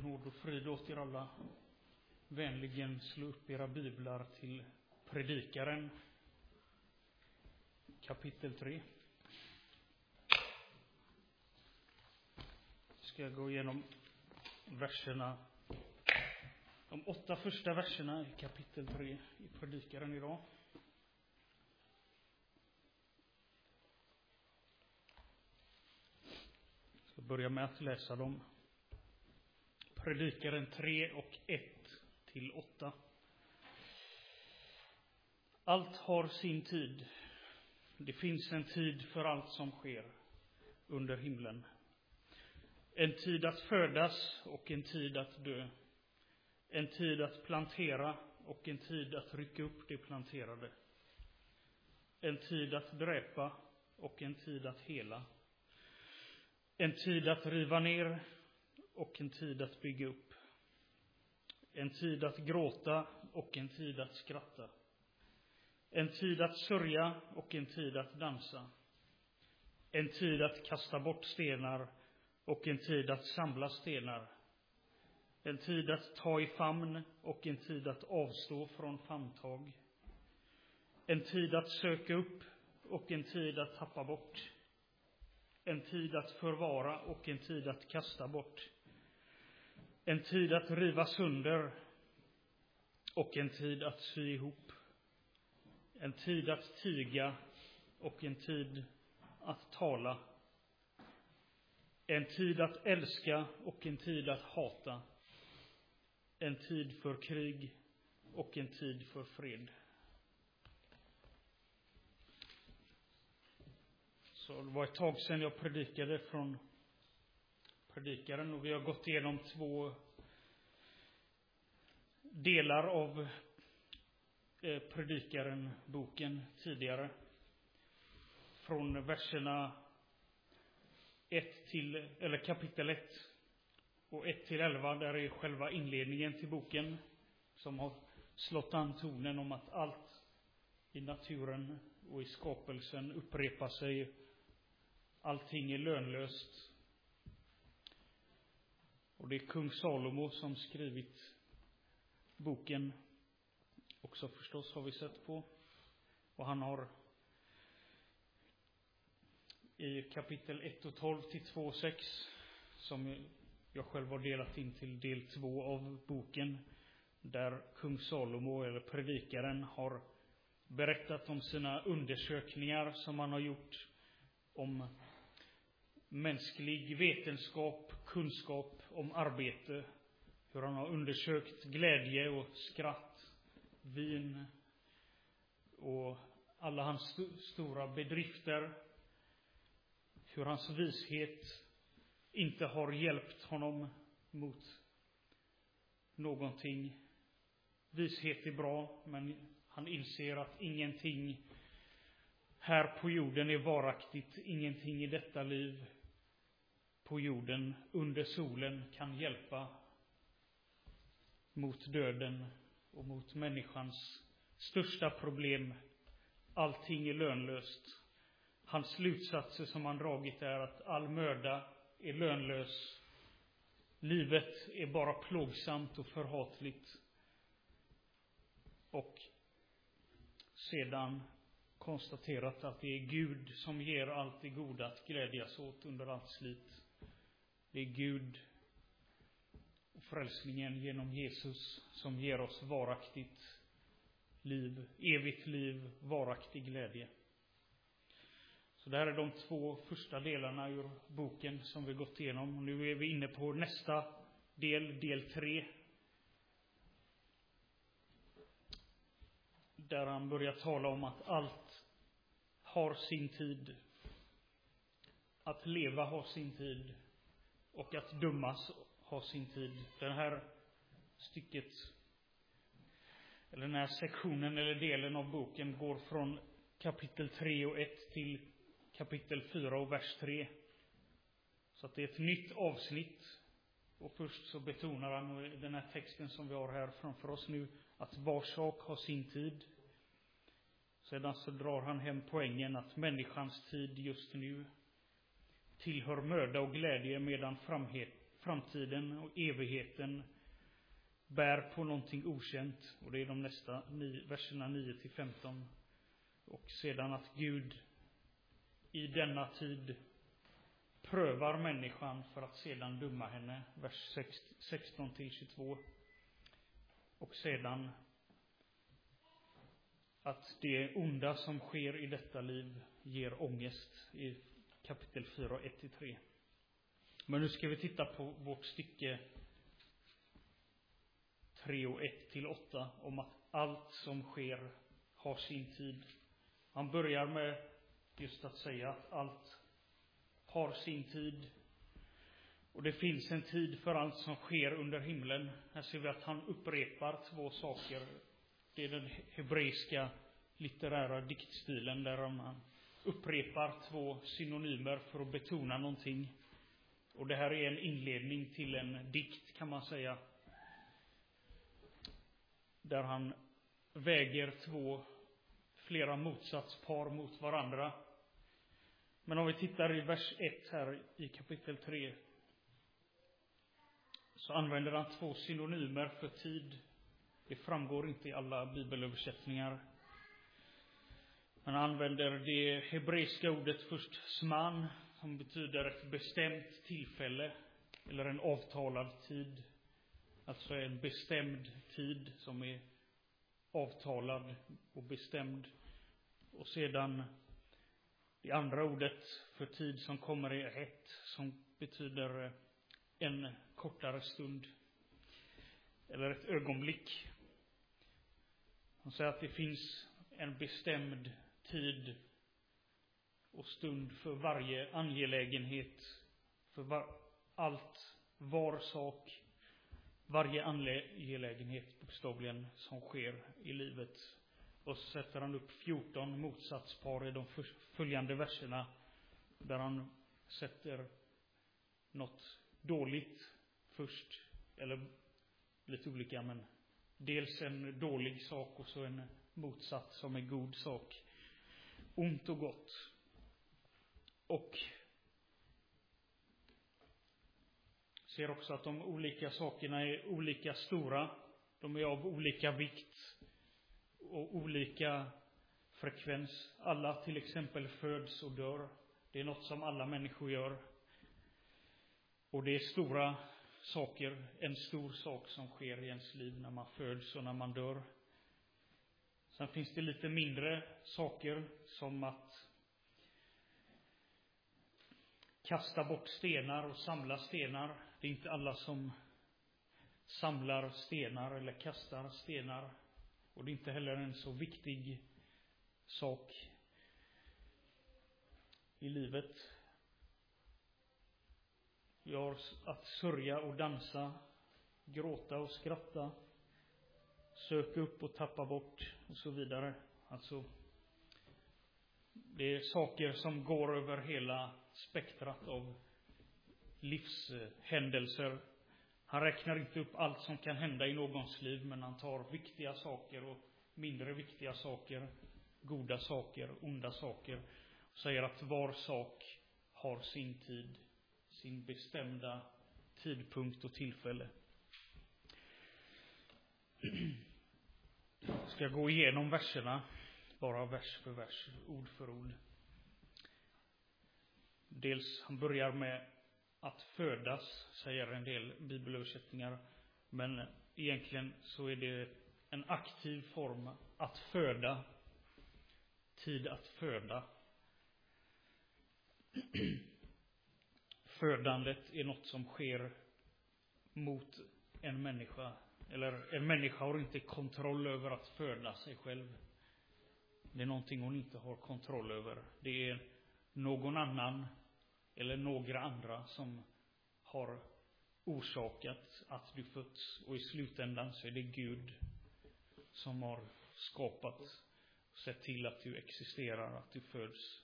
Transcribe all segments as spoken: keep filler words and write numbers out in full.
Nåd och frid åt er alla. Vänligen slå upp era biblar till Predikaren, kapitel tre. Ska jag gå igenom verserna, de åtta första verserna i kapitel tre i Predikaren idag. Jag ska börja med att läsa dem. Predikaren tre och ett till åtta. Allt har sin tid. Det finns en tid för allt som sker under himlen. En tid att födas och en tid att dö. En tid att plantera och en tid att rycka upp det planterade. En tid att dräpa och en tid att hela. En tid att riva ner och en tid att bygga upp. En tid att gråta och en tid att skratta. En tid att sörja och en tid att dansa. En tid att kasta bort stenar och en tid att samla stenar. En tid att ta i famn och en tid att avstå från famntag. En tid att söka upp och en tid att tappa bort. En tid att förvara och en tid att kasta bort. En tid att riva sönder och en tid att sy ihop. En tid att tiga och en tid att tala. En tid att älska och en tid att hata. En tid för krig och en tid för fred. Så det var ett tag sedan jag predikade från Predikaren och vi har gått igenom två delar av Predikaren-boken tidigare. Från verserna ett till, eller kapitel ett och ett till elva, där är själva inledningen till boken som har slått an tonen om att allt i naturen och i skapelsen upprepar sig. Allting är lönlöst. Och det är kung Salomo som skrivit boken också, förstås, har vi sett på. Och han har i kapitel ett och tolv till två och sex, som jag själv har delat in till del två av boken, där kung Salomo, eller predikaren, har berättat om sina undersökningar som han har gjort om mänsklig vetenskap, kunskap om arbete, hur han har undersökt glädje och skratt, vin och alla hans st- stora bedrifter, hur hans vishet inte har hjälpt honom mot någonting. Vishet är bra, men han inser att ingenting här på jorden är varaktigt, ingenting i detta liv på jorden under solen kan hjälpa mot döden och mot människans största problem. Allting är lönlöst. Hans slutsatser som han dragit är att all möda är lönlös. Livet är bara plågsamt och förhatligt. Och sedan konstaterat att det är Gud som ger allt det goda att glädjas åt under allt slit. Det är Gud och frälsningen genom Jesus som ger oss varaktigt liv, evigt liv, varaktig glädje. Så det här är de två första delarna ur boken som vi gått igenom. Och nu är vi inne på nästa del, del tre. Där han börjar tala om att allt har sin tid. Att leva har sin tid. Och att dömas har sin tid. Den här stycket, eller den här sektionen eller delen av boken, går från kapitel tre och ett till kapitel fyra och vers tre. Så att det är ett nytt avsnitt. Och först så betonar han i den här texten som vi har här framför oss nu att var sak har sin tid. Sedan så drar han hem poängen att människans tid just nu tillhör möda och glädje, medan framtiden och evigheten bär på någonting okänt. Och det är de nästa nio, verserna nio till femton. Och sedan att Gud i denna tid prövar människan för att sedan döma henne. Vers sexton till tjugotvå. Och sedan att det onda som sker i detta liv ger ångest i kapitel fyra, ett till tre. Men nu ska vi titta på vårt stycke tre och ett till åtta om att allt som sker har sin tid. Han börjar med just att säga att allt har sin tid. Och det finns en tid för allt som sker under himlen. Här ser vi att han upprepar två saker. Det är den hebreiska litterära diktstilen där han upprepar två synonymer för att betona någonting. Och det här är en inledning till en dikt, kan man säga. Där han väger två, flera motsatspar mot varandra. Men om vi tittar i vers ett här i kapitel tre. Så använder han två synonymer för tid. Det framgår inte i alla bibelöversättningar. Han använder det hebreiska ordet först sman, som betyder ett bestämt tillfälle eller en avtalad tid. Alltså en bestämd tid som är avtalad och bestämd. Och sedan det andra ordet för tid som kommer är ett, som betyder en kortare stund eller ett ögonblick. Han säger att det finns en bestämd tid och stund för varje angelägenhet, för var, allt, var sak, varje angelägenhet bokstavligen som sker i livet. Och så sätter han upp fjorton motsatspar i de följande verserna, där han sätter något dåligt först, eller lite olika, men dels en dålig sak och så en motsats som är god sak. Ont och gott. Och ser också att de olika sakerna är olika stora. De är av olika vikt och olika frekvens. Alla till exempel föds och dör. Det är något som alla människor gör. Och det är stora saker, en stor sak som sker i ens liv när man föds och när man dör. Sen finns det lite mindre saker, som att kasta bort stenar och samla stenar. Det är inte alla som samlar stenar eller kastar stenar. Och det är inte heller en så viktig sak i livet. Vi har att sörja och dansa, gråta och skratta, söka upp och tappa bort och så vidare. Alltså, det är saker som går över hela spektrat av livshändelser. Han räknar inte upp allt som kan hända i någons liv, men han tar viktiga saker och mindre viktiga saker, goda saker, onda saker, och säger att var sak har sin tid, sin bestämda tidpunkt och tillfälle. Jag ska gå igenom verserna, bara vers för vers, ord för ord. Dels, han börjar med att födas, säger en del bibelöversättningar. Men egentligen så är det en aktiv form, att föda. Tid att föda. Födandet är något som sker mot en människa. Eller en människa har inte kontroll över att föda sig själv. Det är någonting hon inte har kontroll över. Det är någon annan eller några andra som har orsakat att du föds. Och i slutändan så är det Gud som har skapat och sett till att du existerar, att du föds.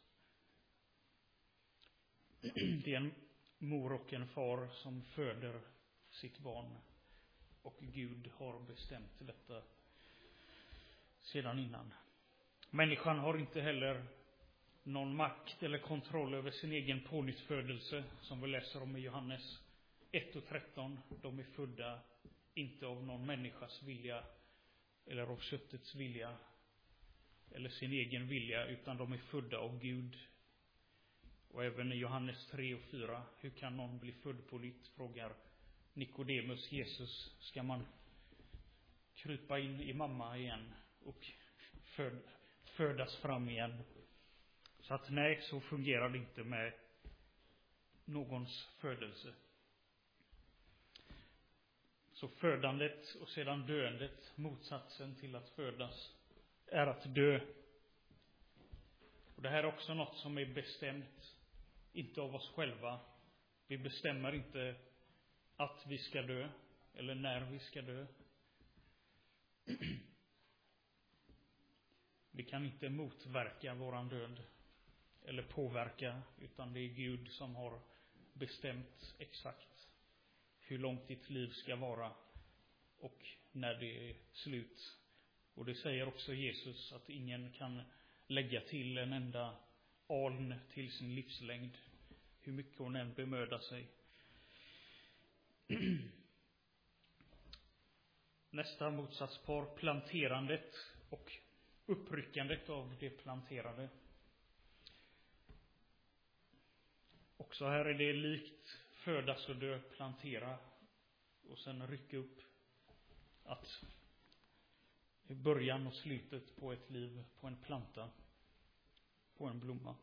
Det är en mor och en far som föder sitt barn. Och Gud har bestämt detta sedan innan. Människan har inte heller någon makt eller kontroll över sin egen pånyttfödelse, som vi läser om i Johannes. ett och tretton, de är födda inte av någon människas vilja eller av köttets vilja eller sin egen vilja, utan de är födda av Gud. Och även i Johannes tre och fyra, hur kan någon bli född på nytt, frågar Nikodemus Jesus. Ska man krypa in i mamma igen och föd, födas fram igen? Så att nej, så fungerar det inte med någons födelse. Så födandet och sedan döendet, motsatsen till att födas, är att dö. Och det här är också något som är bestämt, inte av oss själva. Vi bestämmer inte att vi ska dö eller när vi ska dö. Vi kan inte motverka våran död eller påverka, utan det är Gud som har bestämt exakt hur långt ditt liv ska vara och när det är slut. Och det säger också Jesus, att ingen kan lägga till en enda aln till sin livslängd, hur mycket hon än bemödar sig. Nästa motsatspar, planterandet och uppryckandet av det planterade. Också här är det likt födas och dö, plantera och sen rycka upp. Att i början och slutet på ett liv, på en planta, på en blomma.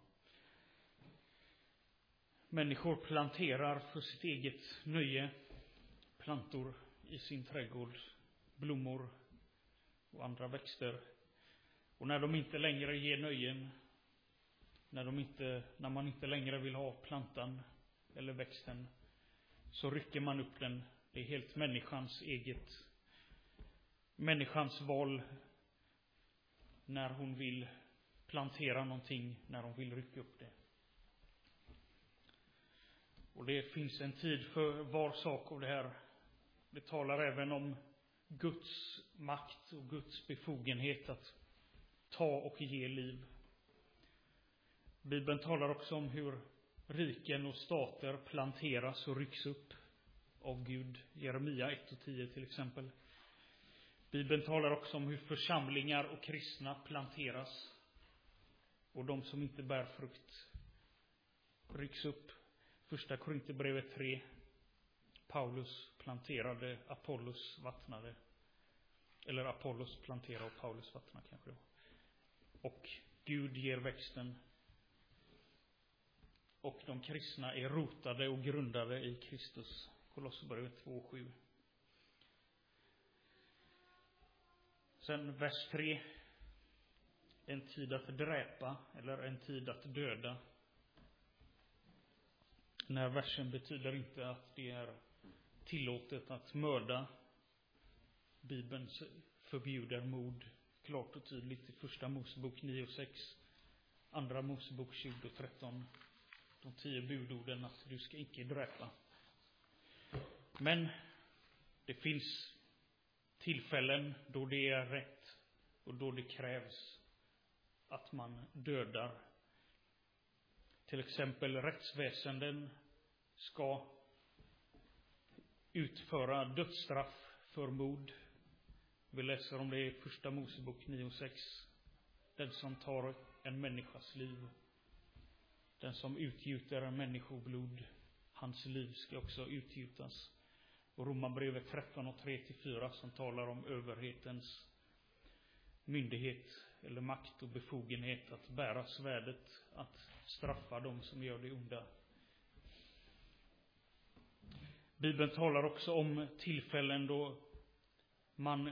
Människor planterar för sitt eget nöje plantor i sin trädgård, blommor och andra växter. Och när de inte längre ger nöjen, när, de inte, när man inte längre vill ha plantan eller växten, så rycker man upp den. Det är helt människans eget, människans val när hon vill plantera någonting, när hon vill rycka upp det. Och det finns en tid för var sak av det här. Det talar även om Guds makt och Guds befogenhet att ta och ge liv. Bibeln talar också om hur riken och stater planteras och rycks upp av Gud. Jeremia ett och tio till exempel. Bibeln talar också om hur församlingar och kristna planteras och de som inte bär frukt rycks upp. Första Korinthierbrevet tre. Paulus planterade, Apollos vattnade. Eller Apollos planterade och Paulus vattnade kanske det var. Och Gud ger växten. Och de kristna är rotade och grundade i Kristus. Kolosserbrevet två sju. Sen vers tre. En tid att dräpa eller en tid att döda. Den här versen betyder inte att det är tillåtet att mörda. Bibeln förbjuder mord klart och tydligt i första Mosebok nio och sex. Andra Mosebok tjugo och tretton. De tio budorden att du ska inte dräpa. Men det finns tillfällen då det är rätt och då det krävs att man dödar. Till exempel rättsväsenden ska utföra dödsstraff för mord. Vi läser om det i första Mosebok nio och sex. Den som tar en människas liv, den som utgjuter en människoblod, hans liv ska också utgjutas. Och Romarbrevet tretton och tre till fyra som talar om överhetens myndighet eller makt och befogenhet att bära svärdet, att straffa dem som gör det onda. Bibeln talar också om tillfällen då man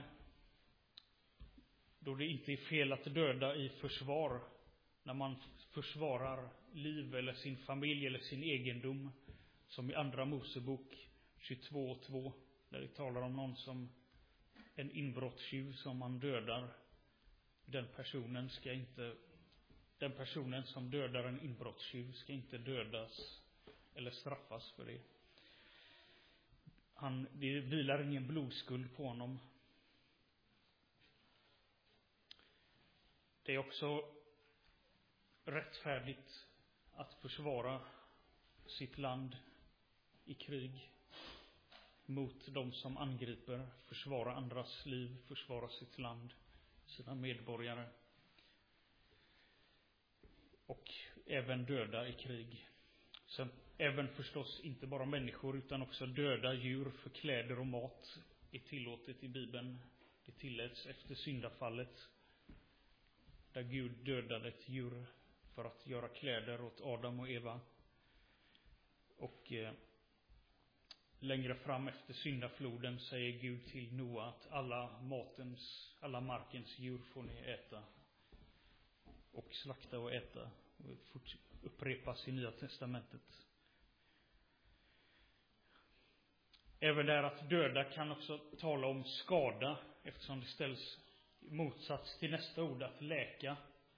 då det inte är fel att döda i försvar, när man försvarar liv eller sin familj eller sin egendom, som i andra Mosebok tjugotvå och två, där det talar om någon som en inbrottstjuv som man dödar. Den personen ska inte den personen som dödar en inbrottstjuv ska inte dödas eller straffas för det. Han, det vilar ingen blodskuld på honom. Det är också rättfärdigt att försvara sitt land i krig. mot de som angriper, försvara andras liv, försvara sitt land, sina medborgare. Och även döda i krig. Sen även förstås inte bara människor utan också döda djur för kläder och mat är tillåtet i Bibeln. Det tilläts efter syndafallet, där Gud dödade ett djur för att göra kläder åt Adam och Eva. Och eh, längre fram efter syndafloden säger Gud till Noa att alla matens, alla markens djur får ni äta. Och slakta och äta. Och upprepas i Nya testamentet. Även där att döda kan också tala om skada, eftersom det ställs i motsats till nästa ord att läka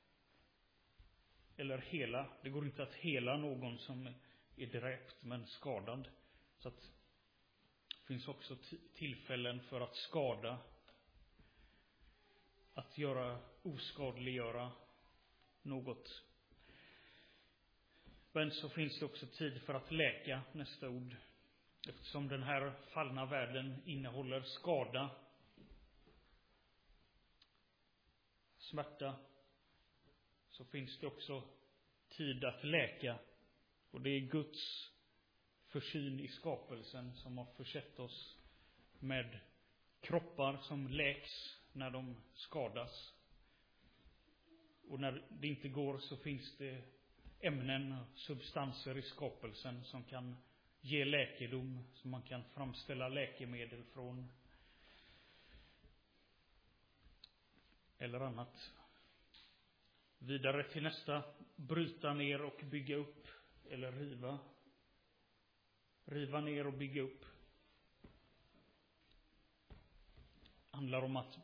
eller hela. Det går inte att hela någon som är dräpt men skadad. Så att det finns också t- tillfällen för att skada, att göra oskadliggöra något. Men så finns det också tid för att läka, nästa ord. Eftersom den här fallna världen innehåller skada, smärta, så finns det också tid att läka. Och det är Guds försyn i skapelsen som har försett oss med kroppar som läks när de skadas. Och när det inte går så finns det ämnen och substanser i skapelsen som kan ge läkedom, som man kan framställa läkemedel från. Eller annat. Vidare till nästa. Bryta ner och bygga upp. Eller riva. Riva ner och bygga upp. Handlar om att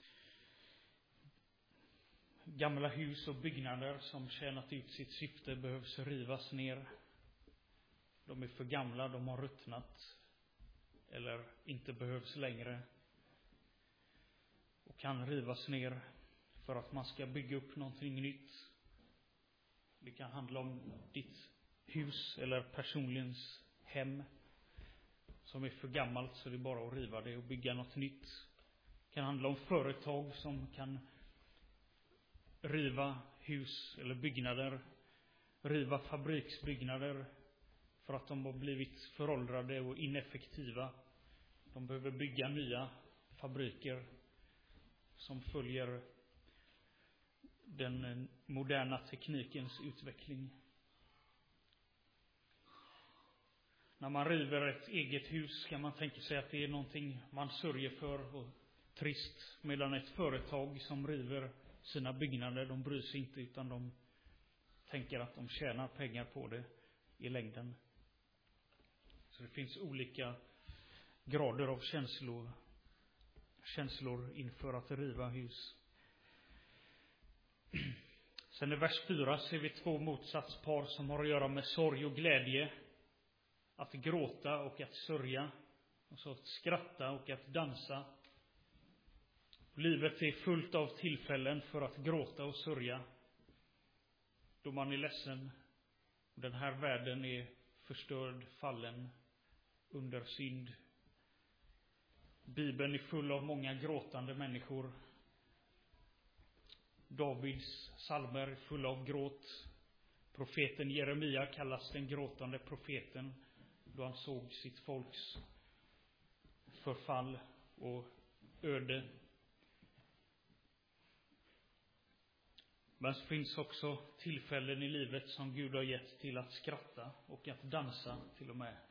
gamla hus och byggnader som tjänat ut sitt syfte behövs rivas ner. De är för gamla, de har ruttnat. Eller inte behövs längre. Och kan rivas ner för att man ska bygga upp någonting nytt. Det kan handla om ditt hus eller personligens hem som är för gammalt så det är bara att riva det och bygga något nytt. Det kan handla om företag som kan riva hus eller byggnader, riva fabriksbyggnader för att de har blivit föråldrade och ineffektiva. De behöver bygga nya fabriker som följer den moderna teknikens utveckling. När man river ett eget hus kan man tänka sig att det är någonting man sörjer för och trist. Medan ett företag som river sina byggnader, de bryr sig inte utan de tänker att de tjänar pengar på det i längden. Så det finns olika grader av känslor, känslor inför att riva hus. Sen i vers fyra ser vi två motsatspar som har att göra med sorg och glädje. Att gråta och att sörja. Och så att skratta och att dansa. Livet är fullt av tillfällen för att gråta och sörja. Då man är ledsen. Den här världen är förstörd, fallen, under synd. Bibeln är full av många gråtande människor. Davids psalmer är fulla av gråt. Profeten Jeremia kallas den gråtande profeten då han såg sitt folks förfall och öde. Men det finns också tillfällen i livet som Gud har gett till att skratta och att dansa till och med.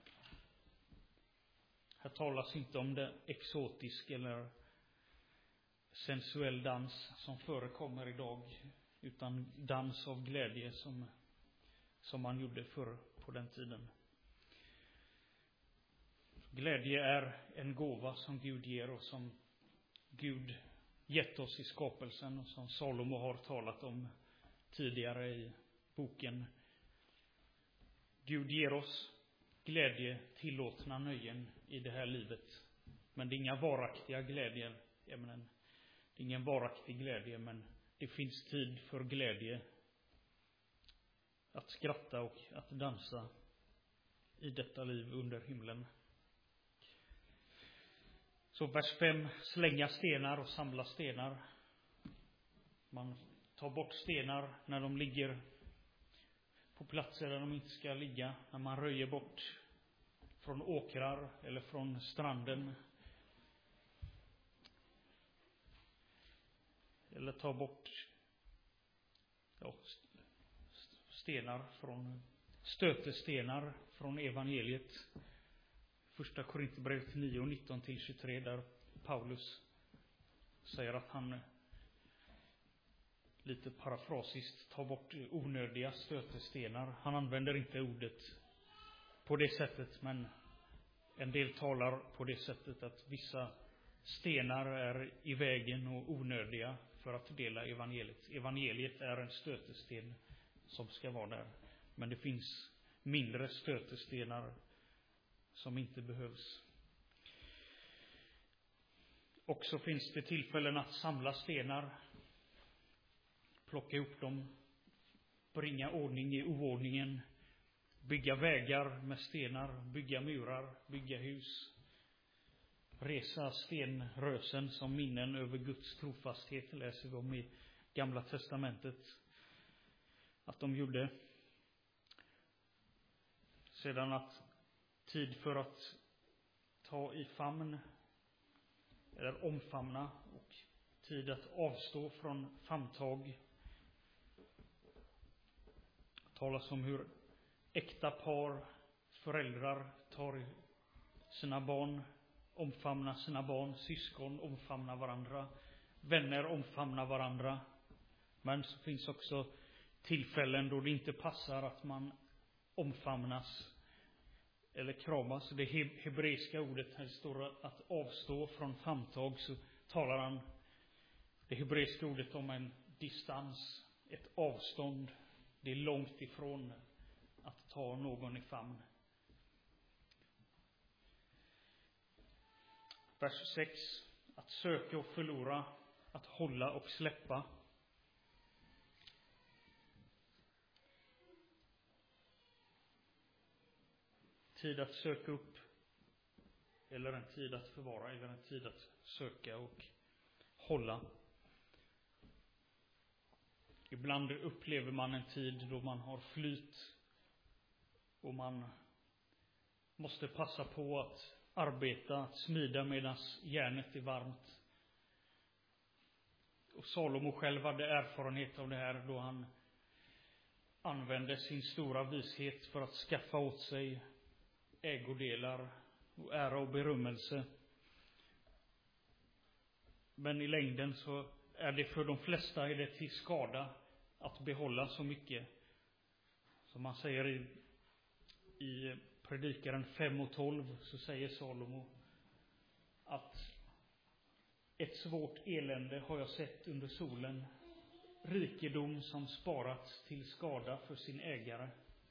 Här talas inte om det exotisk eller sensuell dans som förekommer idag, utan dans av glädje som, som man gjorde förr på den tiden. Glädje är en gåva som Gud ger och som Gud gett oss i skapelsen och som Salomo har talat om tidigare i boken. Gud ger oss glädje, tillåtna nöjen i det här livet. Men det är inga varaktiga glädjer. Ämnen. Det är ingen varaktig glädje, men det finns tid för glädje. Att skratta och att dansa i detta liv under himlen. Så vers fem, slänga stenar och samla stenar. Man tar bort stenar när de ligger på platser där de inte ska ligga. När man röjer bort från åkrar eller från stranden. Eller tar bort ja, stenar från stötestenar från evangeliet. Första Korinthierbrevet nio, nitton till tjugotre, där Paulus säger att han lite parafrasiskt tar bort onödiga stötestenar. Han använder inte ordet på det sättet, men en del talar på det sättet att vissa stenar är i vägen och onödiga för att dela evangeliet. Evangeliet är en stötesten som ska vara där. Men det finns mindre stötestenar som inte behövs. Och så finns det tillfällen att samla stenar, plocka upp dem, bringa ordning i oordningen, bygga vägar med stenar, bygga murar, bygga hus, resa stenrösen som minnen över Guds trofasthet, läser vi om i Gamla testamentet att de gjorde. Sedan att tid för att ta i famn eller omfamna och tid att avstå från famntag. Talas om hur äkta par, föräldrar tar sina barn, omfamnar sina barn, syskon omfamnar varandra, vänner omfamnar varandra. Men så finns också tillfällen då det inte passar att man omfamnas eller kramas. Det hebreiska ordet här står att avstå från famntag, så talar han det hebreiska ordet om en distans, ett avstånd. Det är långt ifrån att ta någon i famn. Vers sex. Att söka och förlora, att hålla och släppa. Tid att söka upp, eller en tid att förvara, eller en tid att söka och hålla. Ibland upplever man en tid då man har flyt och man måste passa på att arbeta, att smida medan järnet är varmt. Och Salomo själv hade erfarenhet av det här då han använde sin stora vishet för att skaffa åt sig ägodelar och ära och berömmelse. Men i längden så är det för de flesta är det till skada att behålla så mycket. Som man säger i, i Predikaren fem och tolv, så säger Salomo att ett svårt elände har jag sett under solen, rikedom som sparats till skada för sin ägare.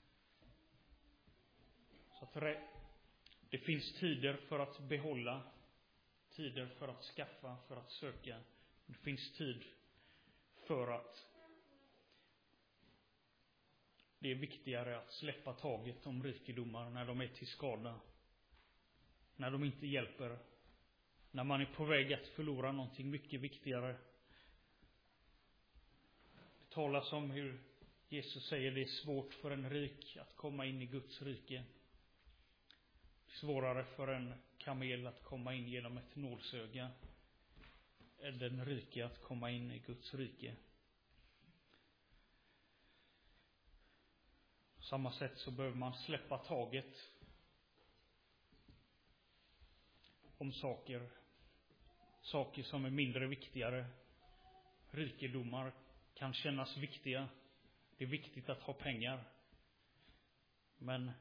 Så att det, det finns tider för att behålla, tider för att skaffa, för att söka. Det finns tid för att det är viktigare att släppa taget om rikedomar när de är till skada, när de inte hjälper, när man är på väg att förlora någonting mycket viktigare. Det talas om hur Jesus säger det är svårt för en rik att komma in i Guds rike. Svårare för en kamel att komma in genom ett nålsöga än den rike att komma in i Guds rike. På samma sätt så behöver man släppa taget om saker, saker som är mindre viktigare. Rikedomar kan kännas viktiga. Det är viktigt att ha pengar. Men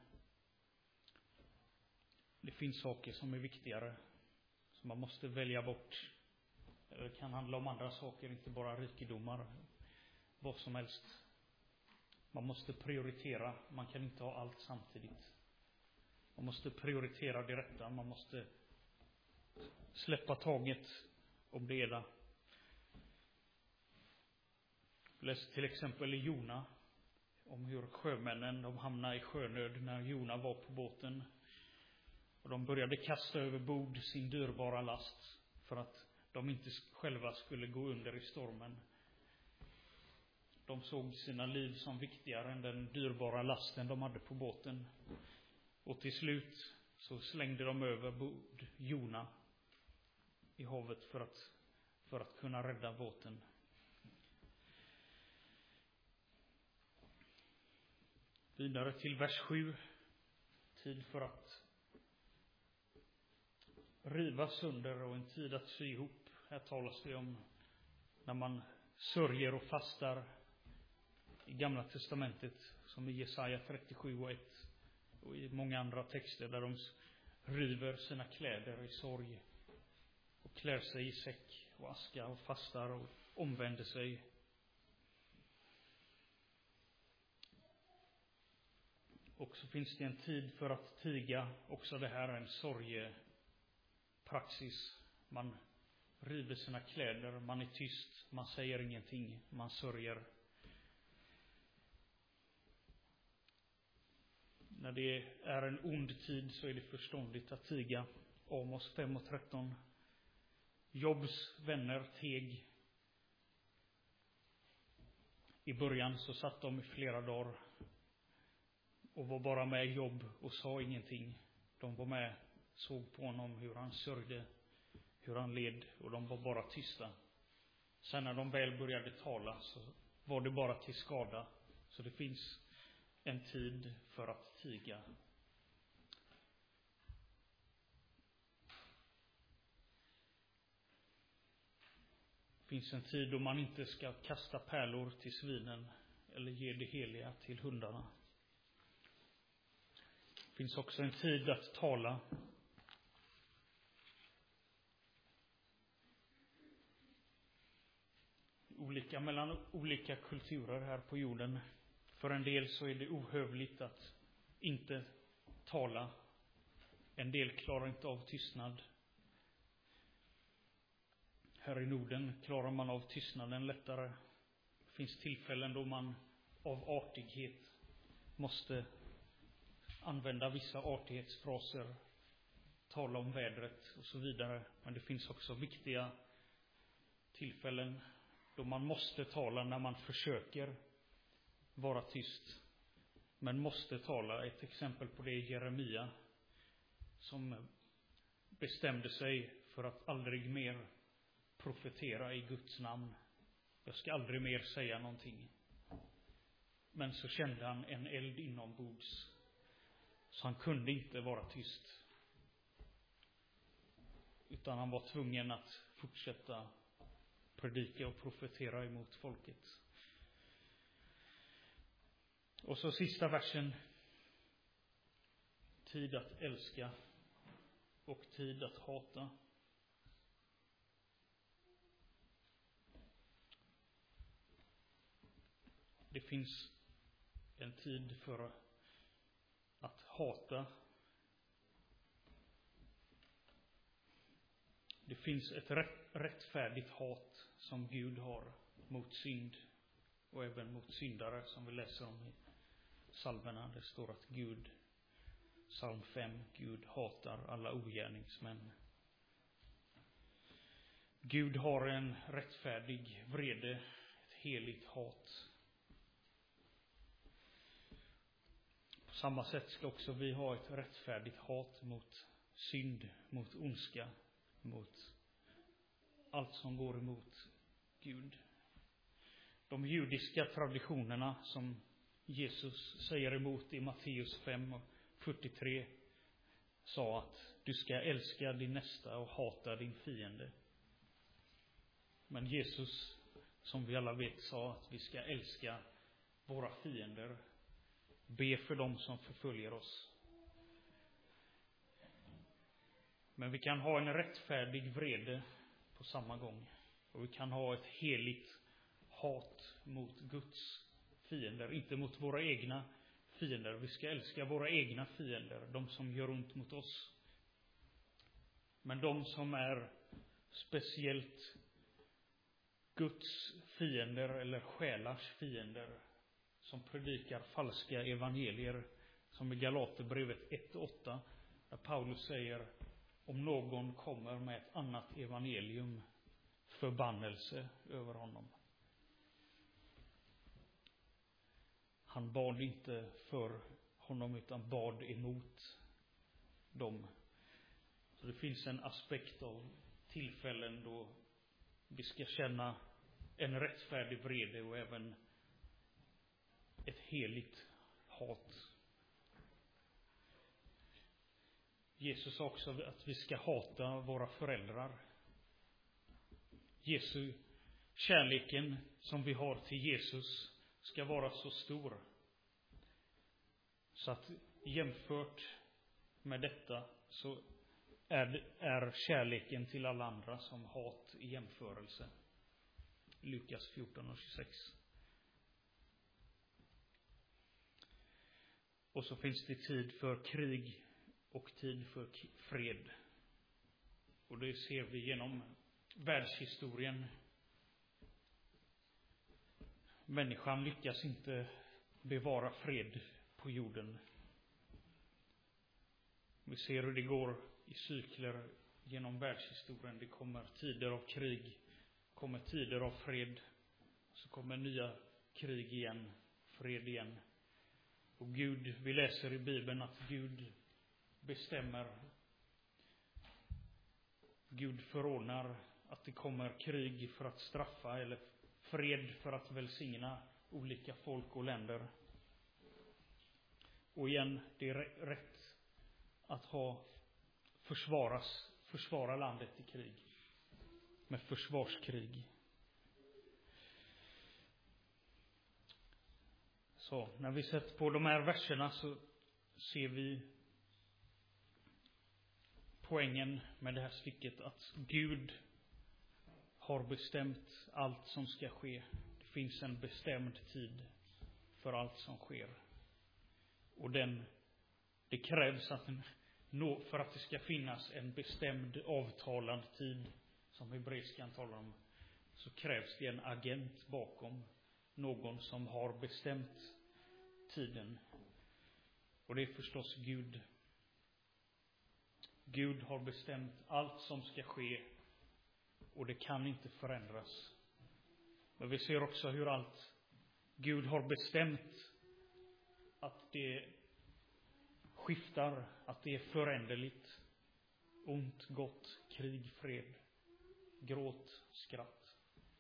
det finns saker som är viktigare, som man måste välja bort. Det kan handla om andra saker, inte bara rikedomar. Vad som helst. Man måste prioritera. Man kan inte ha allt samtidigt. Man måste prioritera det rätta. Man måste släppa taget om det ena. Läs till exempel i Jona om hur sjömännen de hamnade i sjönöd när Jona var på båten. Och de började kasta över bord sin dyrbara last för att de inte själva skulle gå under i stormen. De såg sina liv som viktigare än den dyrbara lasten de hade på båten. Och till slut så slängde de över bord Jona i havet för att, för att kunna rädda båten. Vidare till vers sju. Tid för att riva sönder och en tid att sy ihop. Här talas det om när man sörjer och fastar i Gamla testamentet, som i Jesaja trettiosju och ett och i många andra texter där de river sina kläder i sorg och klär sig i säck och aska och fastar och omvänder sig. Och så finns det en tid för att tiga. Också det här är en sorgepraxis. Man river sina kläder, man är tyst, man säger ingenting, man sörjer. När det är en ond tid så är det förståndigt att tiga. Amos fem och tretton. Jobs vänner teg. I början så satt de i flera dagar och var bara med i jobb och sa ingenting. De var med, såg på honom hur han sörjde, hur han led, och de var bara tysta. Sen när de väl började tala så var det bara till skada. Så det finns en tid för att tiga. Det finns en tid då man inte ska kasta pärlor till svinen eller ge det heliga till hundarna. Det finns också en tid att tala. Olika mellan olika kulturer här på jorden. För en del så är det ohövligt att inte tala. En del klarar inte av tystnad. Här i Norden klarar man av tystnaden lättare. Det finns tillfällen då man av artighet måste använda vissa artighetsfraser, tala om vädret och så vidare. Men det finns också viktiga tillfällen då man måste tala när man försöker vara tyst, men måste tala. Ett exempel på det är Jeremia, som bestämde sig för att aldrig mer profetera i Guds namn. Jag ska aldrig mer säga någonting. Men så kände han en eld inombords, så han kunde inte vara tyst. Utan han var tvungen att fortsätta predika och profetera emot folket. Och så sista versen. Tid att älska och tid att hata. Det finns en tid för att hata. Det finns ett rätt, rättfärdigt hat som Gud har mot synd och även mot syndare, som vi läser om i psalmerna. Det står att Gud, psalm fem, Gud hatar alla ogärningsmän. Gud har en rättfärdig vrede, ett heligt hat. På samma sätt ska också vi ha ett rättfärdigt hat mot synd, mot ondska, mot allt som går emot Gud. De judiska traditionerna som Jesus säger emot i Matteus fem och fyrtiotre sa att du ska älska din nästa och hata din fiende. Men Jesus, som vi alla vet, sa att vi ska älska våra fiender, be för dem som förföljer oss. Men vi kan ha en rättfärdig vrede på samma gång. Och vi kan ha ett heligt hat mot Guds fiender, inte mot våra egna fiender. Vi ska älska våra egna fiender, de som gör ont mot oss. Men de som är speciellt Guds fiender eller själars fiender, som predikar falska evangelier, som i Galaterbrevet ett och åtta Där Paulus säger, om någon kommer med ett annat evangelium, förbannelse över honom. Han bad inte för honom utan bad emot dem. Så det finns en aspekt av tillfällen då vi ska känna en rättfärdig vrede och även ett heligt hat. Jesus sa också att vi ska hata våra föräldrar. Jesu kärleken som vi har till Jesus ska vara så stor så att jämfört med detta så är, är kärleken till alla andra som hat i jämförelse. Lukas fjorton och tjugosex. Och så finns det tid för krig och tid för fred. Och det ser vi genom världshistorien. Människan lyckas inte bevara fred på jorden. Vi ser hur det går i cykler genom världshistorien. Det kommer tider av krig, kommer tider av fred, så kommer nya krig igen, fred igen. Och Gud, vi läser i Bibeln att Gud bestämmer, Gud förordnar att det kommer krig för att straffa eller fred för att välsigna olika folk och länder. Och igen, det är rätt att ha försvaras, försvara landet i krig med försvarskrig. Så när vi sett på de här verserna så ser vi poängen med det här stycket, att Gud har bestämt allt som ska ske. Det finns en bestämd tid för allt som sker. Och den, det krävs att en, för att det ska finnas en bestämd avtalad tid, som hebreiskan talar om, så krävs det en agent bakom, någon som har bestämt tiden. Och det är förstås Gud. Gud har bestämt allt som ska ske och det kan inte förändras. Men vi ser också hur allt Gud har bestämt, att det skiftar, att det är föränderligt. Ont, gott, krig, fred, gråt, skratt.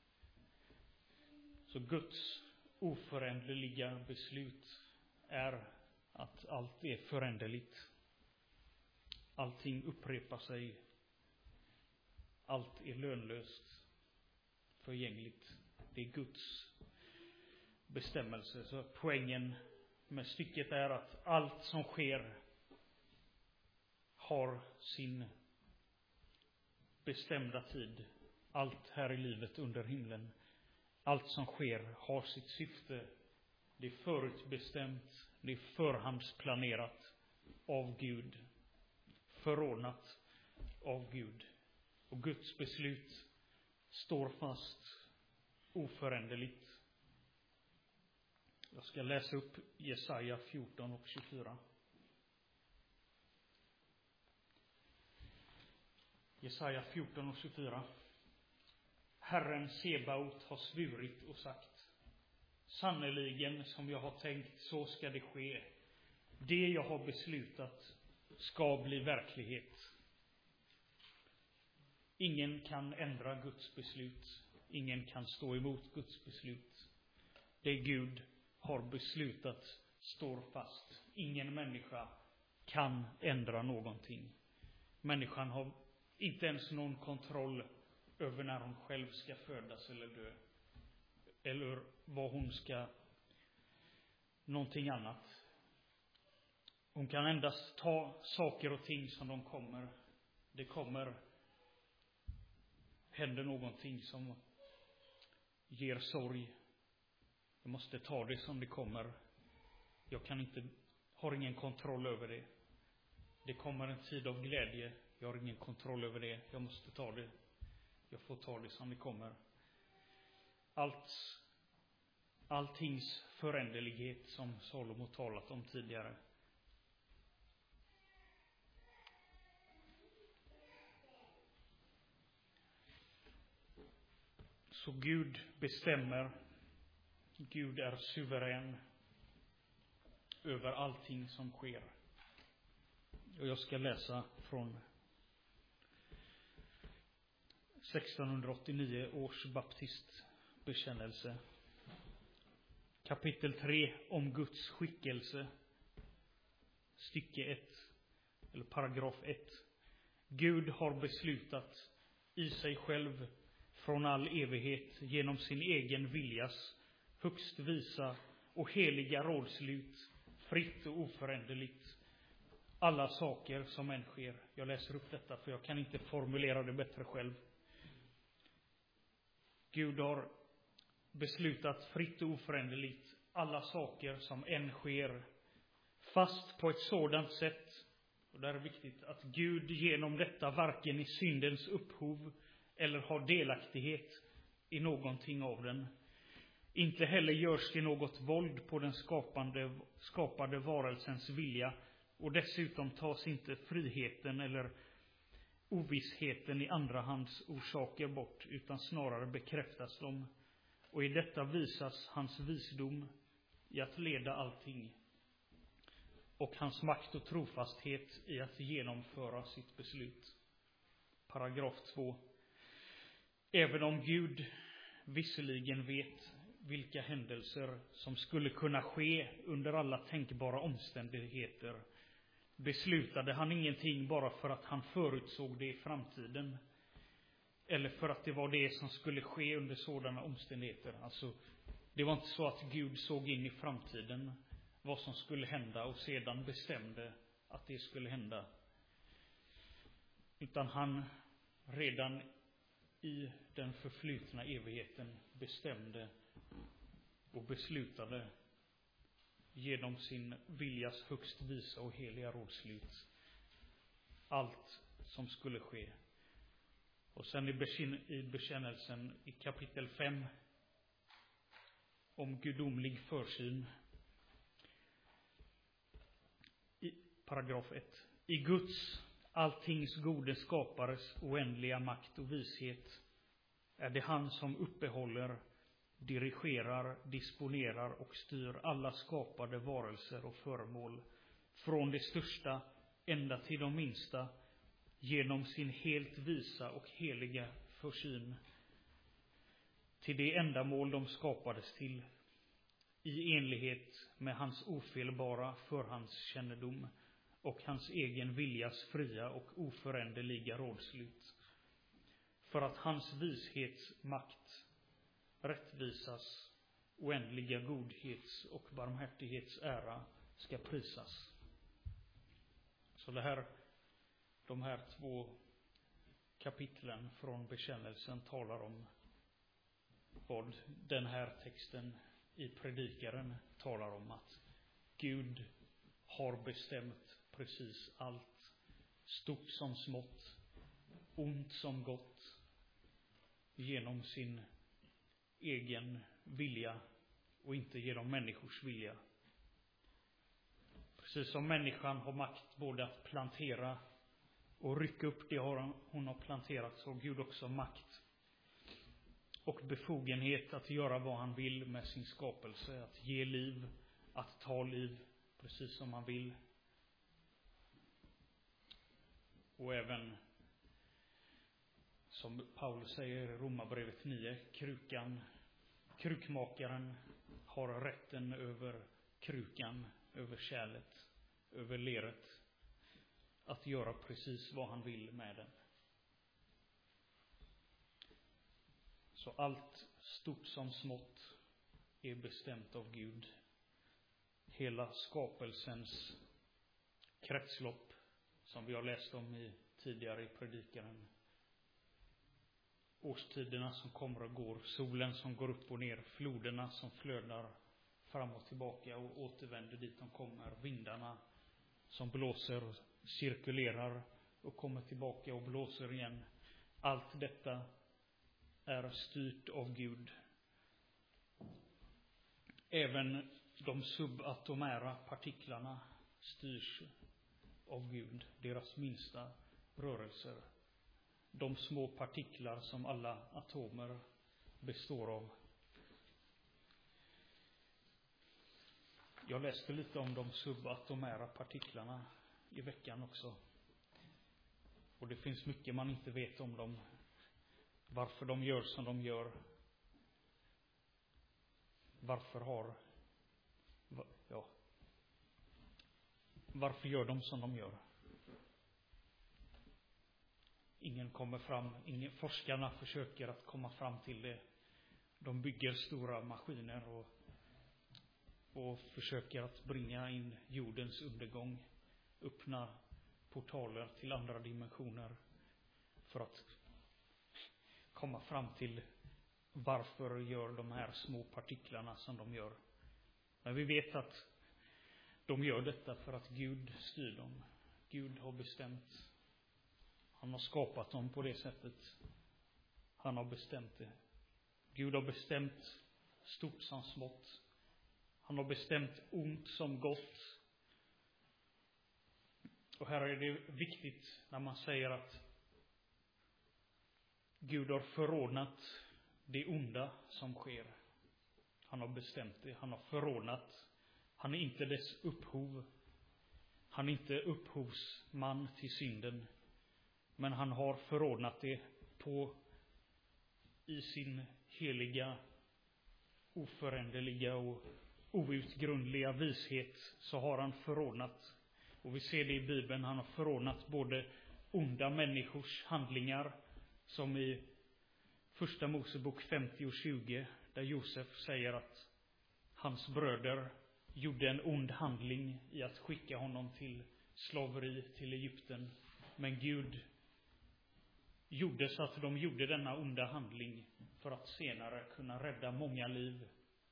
Så Guds oföränderliga beslut är att allt är föränderligt. Allting upprepar sig. Allt är lönlöst, förgängligt. Det är Guds bestämmelse. Så poängen med stycket är att allt som sker har sin bestämda tid. Allt här i livet under himlen. Allt som sker har sitt syfte. Det är förutbestämt. Det är förhandsplanerat av Gud. Förordnat av Gud. Och Guds beslut står fast oföränderligt. Jag ska läsa upp Jesaja fjorton och tjugofyra. Jesaja fjorton och tjugofyra. Herren Sebaot har svurit och sagt: sannoliken som jag har tänkt, så ska det ske. Det jag har beslutat ska bli verklighet. Ingen kan ändra Guds beslut. Ingen kan stå emot Guds beslut. Det Gud har beslutat står fast. Ingen människa kan ändra någonting. Människan har inte ens någon kontroll över när hon själv ska födas eller dö. Eller vad hon ska, någonting annat. Hon kan endast ta saker och ting som de kommer. Det kommer, händer någonting som ger sorg. Jag måste ta det som det kommer. Jag kan inte, har ingen kontroll över det. Det kommer en tid av glädje. Jag har ingen kontroll över det. Jag måste ta det. Jag får ta det som det kommer. Allt, alltings föränderlighet som Salomo talat om tidigare. Så Gud bestämmer. Gud är suverän över allting som sker. Och jag ska läsa från sextonhundraåttionio års baptistbekännelse. Kapitel tre om Guds skickelse. Stycke ett, eller paragraf ett. Gud har beslutat i sig själv från all evighet genom sin egen viljas högst visa och heliga rådslut, fritt och oföränderligt, alla saker som än sker. Jag läser upp detta för jag kan inte formulera det bättre själv. Gud har beslutat fritt och oföränderligt alla saker som än sker, fast på ett sådant sätt, och det är viktigt, att Gud genom detta varken i syndens upphov eller har delaktighet i någonting av den. Inte heller görs det något våld på den skapande, skapade varelsens vilja, och dessutom tas inte friheten eller ovissheten i andra hands orsaker bort, utan snarare bekräftas de. Och i detta visas hans visdom i att leda allting, och hans makt och trofasthet i att genomföra sitt beslut. Paragraf två. Även om Gud visserligen vet vilka händelser som skulle kunna ske under alla tänkbara omständigheter, beslutade han ingenting bara för att han förutsåg det i framtiden, eller för att det var det som skulle ske under sådana omständigheter. Alltså, det var inte så att Gud såg in i framtiden vad som skulle hända och sedan bestämde att det skulle hända. Utan han redan i den förflutna evigheten bestämde och beslutade genom sin viljas högst visa och heliga rådslut allt som skulle ske. Och sen i bekännelsen i kapitel fem om gudomlig försyn, i paragraf ett. I Guds, alltings gode skapares oändliga makt och vishet är det han som uppehåller, dirigerar, disponerar och styr alla skapade varelser och föremål, från det största ända till de minsta, genom sin helt visa och heliga försyn, till det ändamål de skapades till, i enlighet med hans ofelbara förhandskännedom och hans egen viljas fria och oföränderliga rådslut, för att hans vishetsmakt, rättvisas, oändliga godhets och barmhärtighets ära ska prisas. Så det här, de här två kapitlen från bekännelsen talar om vad den här texten i predikaren talar om, att Gud har bestämt precis allt, stort som smått, ont som gott, genom sin egen vilja och inte genom människors vilja. Precis som människan har makt både att plantera och rycka upp det hon har planterat, så har Gud också makt och befogenhet att göra vad han vill med sin skapelse, att ge liv, att ta liv, precis som han vill. Och även, som Paulus säger i Romarbrevet nio, krukan, krukmakaren har rätten över krukan, över kärlet, över leret, att göra precis vad han vill med den. Så allt stort som smått är bestämt av Gud. Hela skapelsens kretslopp, som vi har läst om i tidigare i predikaren. Årstiderna som kommer och går, solen som går upp och ner, floderna som flödar fram och tillbaka och återvänder dit de kommer, vindarna som blåser, cirkulerar och kommer tillbaka och blåser igen. Allt detta är styrt av Gud. Även de subatomära partiklarna styrs av Gud, deras minsta rörelser. De små partiklar som alla atomer består av. Jag läste lite om de subatomära partiklarna i veckan också. Och det finns mycket man inte vet om dem. Varför de gör som de gör. Varför har... Ja. Varför gör de som de gör? Ingen kommer fram, ingen, forskarna försöker att komma fram till det. De bygger stora maskiner och, och försöker att bringa in jordens undergång. Öppna portaler till andra dimensioner för att komma fram till varför gör de här små partiklarna som de gör. Men vi vet att de gör detta för att Gud styr dem. Gud har bestämt. Han har skapat dem på det sättet. Han har bestämt det. Gud har bestämt stort som smått. Han har bestämt ont som gott. Och här är det viktigt när man säger att Gud har förordnat det onda som sker. Han har bestämt det. Han har förordnat. Han är inte dess upphov. Han är inte upphovsman till synden. Men han har förordnat det på i sin heliga, oföränderliga och outgrundliga vishet, så har han förordnat. Och vi ser det i Bibeln. Han har förordnat både onda människors handlingar, som i första Mosebok femtio och tjugo, där Josef säger att hans bröder gjorde en ond handling i att skicka honom till slaveri till Egypten. Men Gud gjorde så att de gjorde denna onda handling för att senare kunna rädda många liv.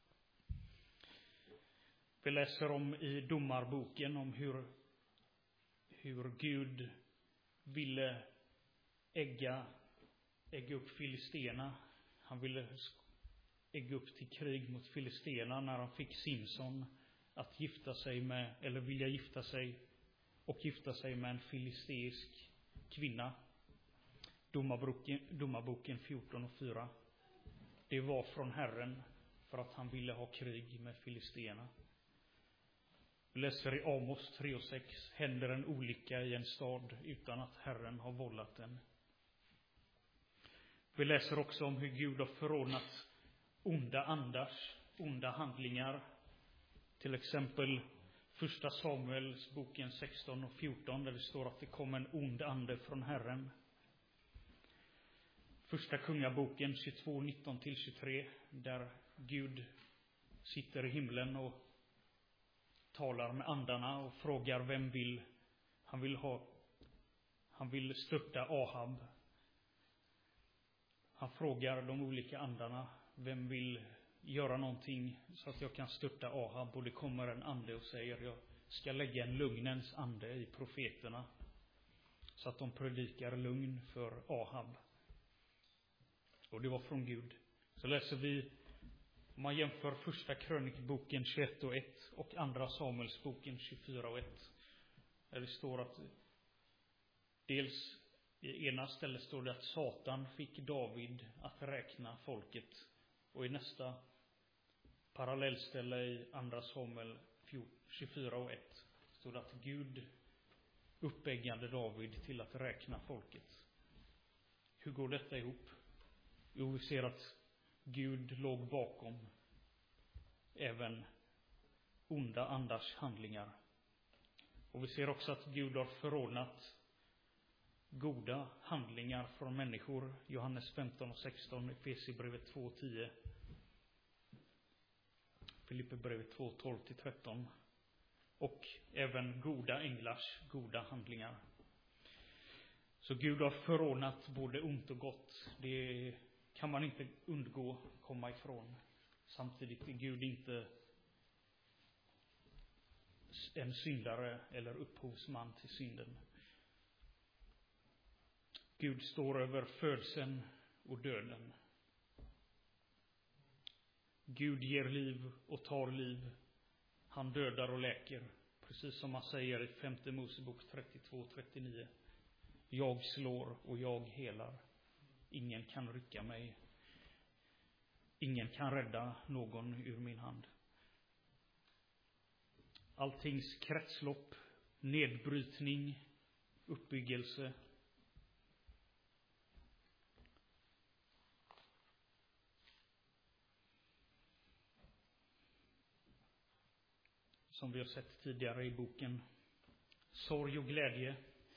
Vi läser om i Domarboken om hur, hur Gud ville ägga, ägga upp filisterna. Han ville ägga upp till krig mot filisterna när han fick Simson att gifta sig med, eller vilja gifta sig och gifta sig med en filisteisk kvinna. Domarboken, Domarboken fjorton och fyra. Det var från Herren för att han ville ha krig med filisterna. Vi läser i Amos tre och sex. Händer en olycka i en stad utan att Herren har vållat den. Vi läser också om hur Gud har förordnat onda andars, onda handlingar. Till exempel första Samuels boken sexton och fjorton, där det står att det kom en ond ande från Herren. Första Kungaboken tjugotvå, nitton till tjugotre, där Gud sitter i himlen och talar med andarna och frågar vem vill han vill ha han vill störta Ahab. Han frågar de olika andarna, vem vill göra någonting så att jag kan störta Ahab? Och det kommer en ande och säger, jag ska lägga en lugnens ande i profeterna så att de predikar lugn för Ahab. Och det var från Gud. Så läser vi, om man jämför första krönikboken tjugoett och ett och andra Samuelsboken tjugofyra och ett. Där det står att dels i ena stället står det att Satan fick David att räkna folket. Och i nästa parallellställe i andra Samuel tjugofyra och ett står det att Gud uppeggade David till att räkna folket. Hur går detta ihop? Jo, vi ser att Gud låg bakom även onda andars handlingar. Och vi ser också att Gud har förordnat goda handlingar från människor. Johannes femton och sexton, Efesierbrevet två och tio, Filipperbrevet två, tolv till tretton. Och även goda änglars goda handlingar. Så Gud har förordnat både ont och gott. Det kan man inte undgå komma ifrån. Samtidigt är Gud inte en syndare eller upphovsman till synden. Gud står över födseln och döden. Gud ger liv och tar liv. Han dödar och läker. Precis som man säger i femte Mosebok trettiotvå och trettionio. Jag slår och jag helar. Ingen kan rycka mig. ingen kan rädda någon ur min hand. Alltings kretslopp, nedbrytning, uppbyggelse. Som vi har sett tidigare i boken. Sorg och glädje.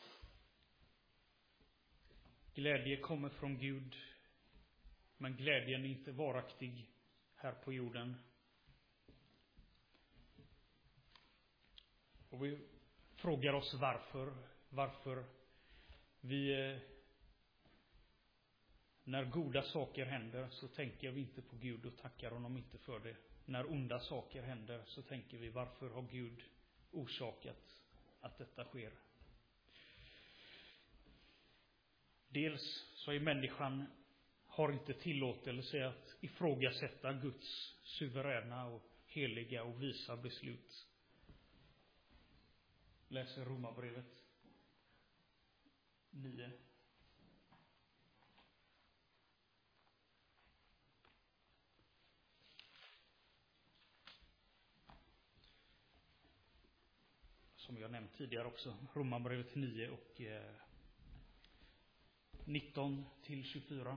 Glädje kommer från Gud, men glädjen är inte varaktig här på jorden. Och vi frågar oss varför. Varför vi, när goda saker händer, så tänker vi inte på Gud och tackar honom inte för det. När onda saker händer så tänker vi, varför har Gud orsakat att detta sker? Dels så är människan har inte tillåtelse att ifrågasätta Guds suveräna och heliga och visa beslut. Läser Romarbrevet nio. Som jag nämnt tidigare också, Romarbrevet nio och eh, nitton till tjugofyra.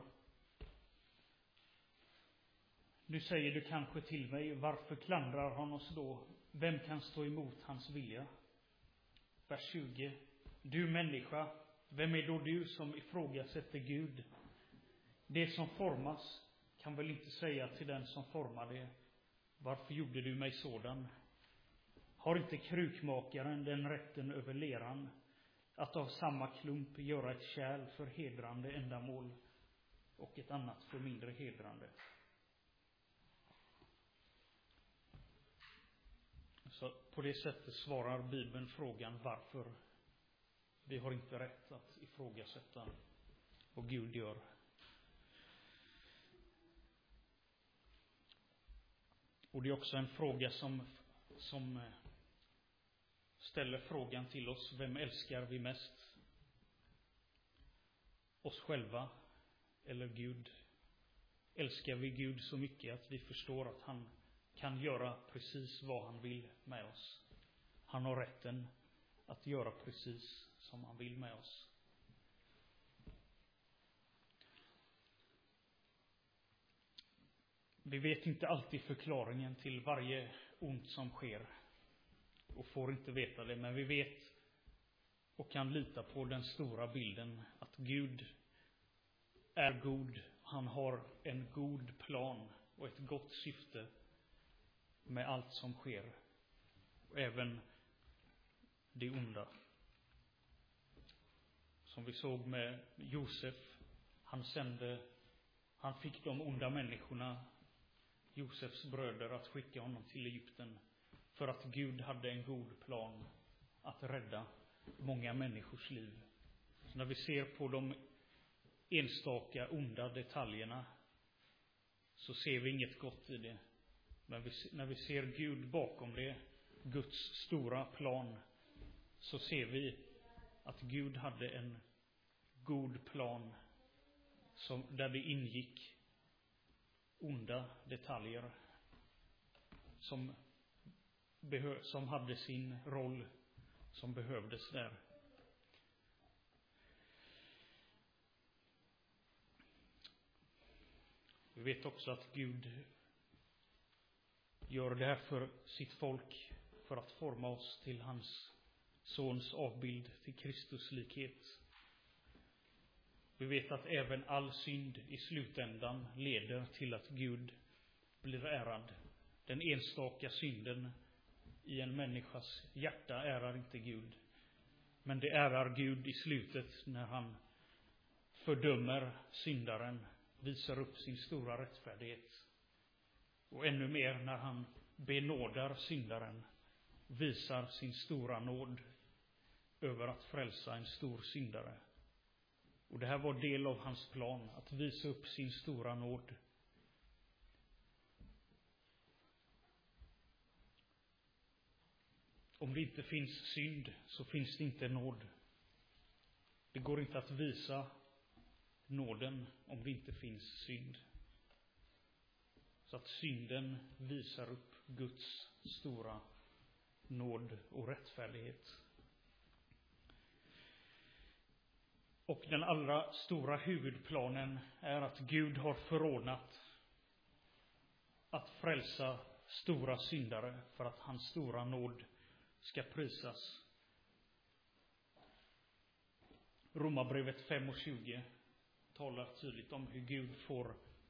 Nu säger du kanske till mig, varför klandrar han oss då? Vem kan stå emot hans vilja? Vers tjugo. Du människa, vem är då du som ifrågasätter Gud? Det som formas kan väl inte säga till den som formar det, varför gjorde du mig sådan? Har inte krukmakaren den rätten över leran att av samma klump göra ett kärl för hedrande ändamål och ett annat för mindre hedrande? Så på det sättet svarar Bibeln frågan varför vi har inte rätt att ifrågasätta vad Gud gör. Och det är också en fråga som, som ställer frågan till oss, vem älskar vi mest? Oss själva eller Gud? Älskar vi Gud så mycket att vi förstår att han kan göra precis vad han vill med oss? Han har rätten att göra precis som han vill med oss. Vi vet inte alltid förklaringen till varje ont som sker och får inte veta det, men vi vet och kan lita på den stora bilden att Gud är god. Han har en god plan och ett gott syfte med allt som sker, och även det onda. Som vi såg med Josef, han sände, han fick de onda människorna, Josefs bröder, att skicka honom till Egypten för att Gud hade en god plan att rädda många människors liv. Så när vi ser på de enstaka onda detaljerna så ser vi inget gott i det. Men vi, när vi ser Gud bakom det, Guds stora plan, så ser vi att Gud hade en god plan som, där det ingick onda detaljer som, behö, som hade sin roll som behövdes där. Vi vet också att Gud gör det här för sitt folk, för att forma oss till hans sons avbild, till Kristus likhet. Vi vet att även all synd i slutändan leder till att Gud blir ärad. Den enstaka synden i en människas hjärta ärar inte Gud. Men det ärar Gud i slutet när han fördömer syndaren, visar upp sin stora rättfärdighet. Och ännu mer när han benådar syndaren, visar sin stora nåd över att frälsa en stor syndare. Och det här var del av hans plan, att visa upp sin stora nåd. Om det inte finns synd så finns det inte nåd. Det går inte att visa nåden om det inte finns synd. så att synden visar upp Guds stora nåd och rättfärdighet. Och den allra stora huvudplanen är att Gud har förordnat att frälsa stora syndare för att hans stora nåd ska prisas. Romarbrevet fem och tjugo talar tydligt om hur Gud får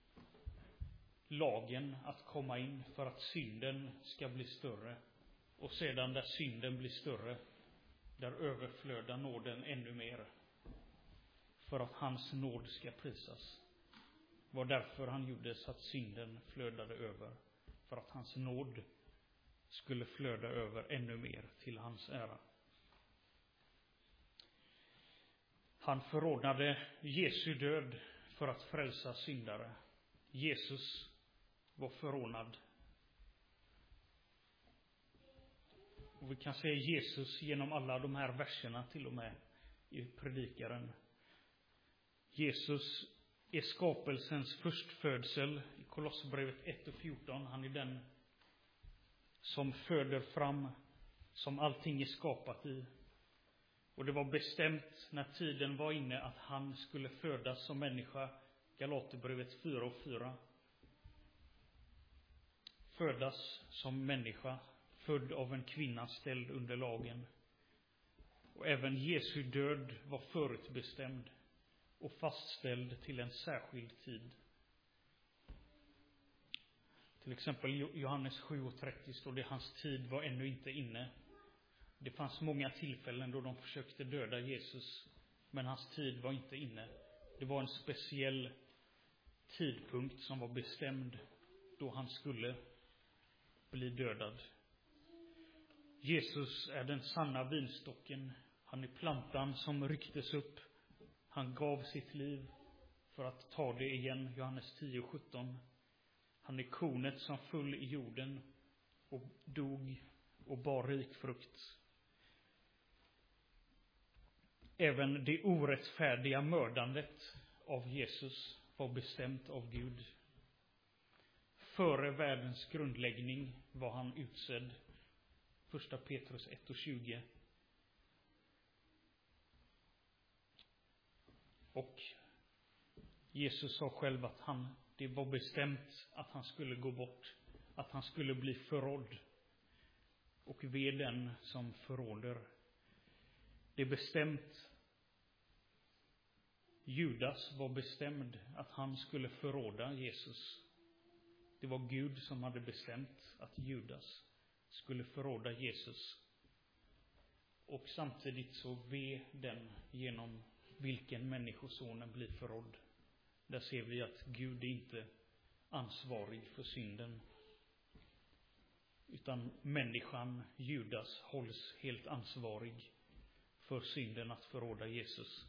lagen att komma in för att synden ska bli större. Och sedan där synden blir större, där överflödar nåden ännu mer. För att hans nåd ska prisas. Det var därför han gjorde så att synden flödade över. För att hans nåd skulle flöda över ännu mer till hans ära. Han förordnade Jesu död för att frälsa syndare. Jesus var förordnad. Och vi kan se Jesus genom alla de här verserna till och med i predikaren. Jesus är skapelsens förstfödsel i Kolosserbrevet ett och fjorton. Han är den som föder fram, som allting är skapat i. Och det var bestämt när tiden var inne att han skulle födas som människa. Galaterbrevet fyra och fyra. Födas som människa, född av en kvinna ställd under lagen. Och även Jesu död var förutbestämd och fastställd till en särskild tid. Till exempel Johannes sju och trettio står det: hans tid var ännu inte inne. Det fanns många tillfällen då de försökte döda Jesus, men hans tid var inte inne. Det var en speciell tidpunkt som var bestämd då han skulle bli dödad. Jesus är den sanna vinstocken. Han är plantan som rycktes upp. Han gav sitt liv för att ta det igen. Johannes tio och sjutton. Han är kornet som föll i jorden och dog och bar rik frukt. Även det orättfärdiga mördandet av Jesus var bestämt av Gud. Före världens grundläggning var han utsedd. Första Petrus ett och tjugo. Och Jesus sa själv att han, det var bestämt att han skulle gå bort. Att han skulle bli förrådd. Och ve den som förråder. Det är bestämt. Judas var bestämd att han skulle förråda Jesus. Det var Gud som hade bestämt att Judas skulle förråda Jesus. Och samtidigt så ve den genom vilken människosonen blir förrådd. Där ser vi att Gud är inte ansvarig för synden. Utan människan, Judas, hålls helt ansvarig för synden att förråda Jesus.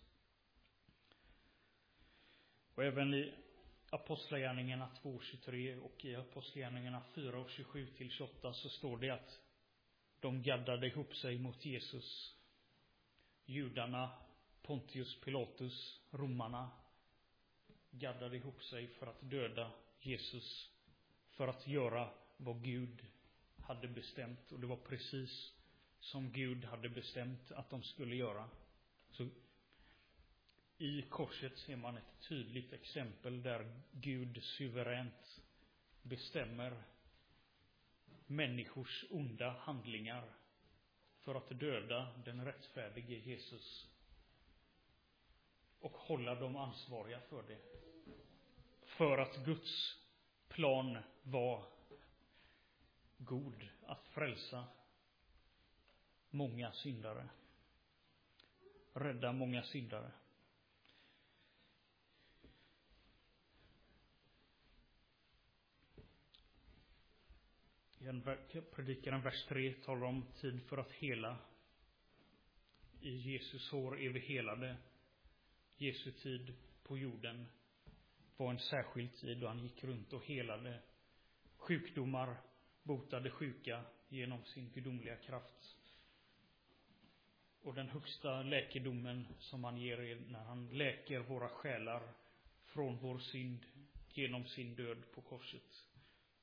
Och även i Apostlagärningarna två och tjugotre och i Apostlagärningarna fyra och tjugosju till tjugoåtta så står det att de gaddade ihop sig mot Jesus. Judarna, Pontius Pilatus, romarna gaddade ihop sig för att döda Jesus. För att göra vad Gud hade bestämt. Och det var precis som Gud hade bestämt att de skulle göra. Så i korset ser man ett tydligt exempel där Gud suveränt bestämmer människors onda handlingar för att döda den rättfärdige Jesus och hålla dem ansvariga för det. För att Guds plan var god att frälsa många syndare. Rädda många syndare. I predikaren vers tre talar om tid för att hela. I Jesus år är vi helade. Jesu tid på jorden var en särskild tid då han gick runt och helade sjukdomar, botade sjuka genom sin gudomliga kraft. Och den högsta läkedomen som han ger är när han läker våra själar från vår synd genom sin död på korset.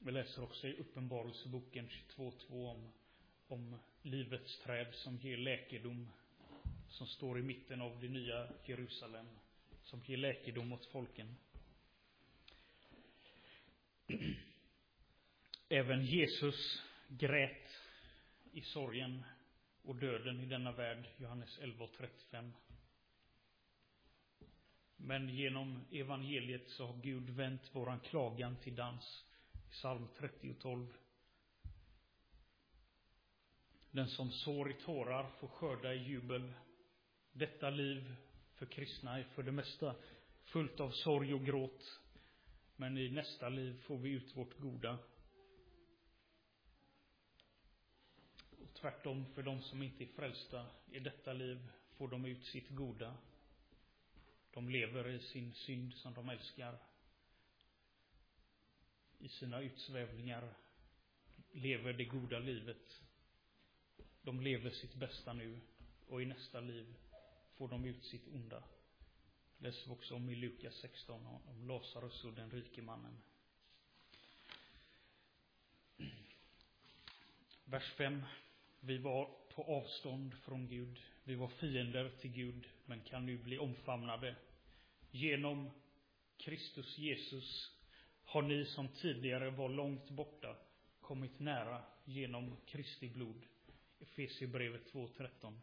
Vi läser också i Uppenbarelseboken tjugotvå två om, om livets träd som ger läkedom, som står i mitten av det nya Jerusalem, som ger läkedom åt folken. Även Jesus grät i sorgen och döden i denna värld, Johannes elva trettiofem. Men genom evangeliet så har Gud vänt våran klagan till dans, i psalm trettio tolv. Den som sår i tårar får skörda i jubel. Detta liv för kristna är för det mesta fullt av sorg och gråt, men i nästa liv får vi ut vårt goda. Och tvärtom, för de som inte är frälsta i detta liv får de ut sitt goda. De lever i sin synd som de älskar. I sina utsvävningar lever det goda livet. De lever sitt bästa nu, och i nästa liv får de ut sitt onda. Läs också om i Lukas sexton om Lazarus och den rike mannen. Vers fem. Vi var på avstånd från Gud. Vi var fiender till Gud, men kan nu bli omfamnade. Genom Kristus Jesus har ni som tidigare var långt borta kommit nära genom Kristi blod. Efesierbrevet två tretton.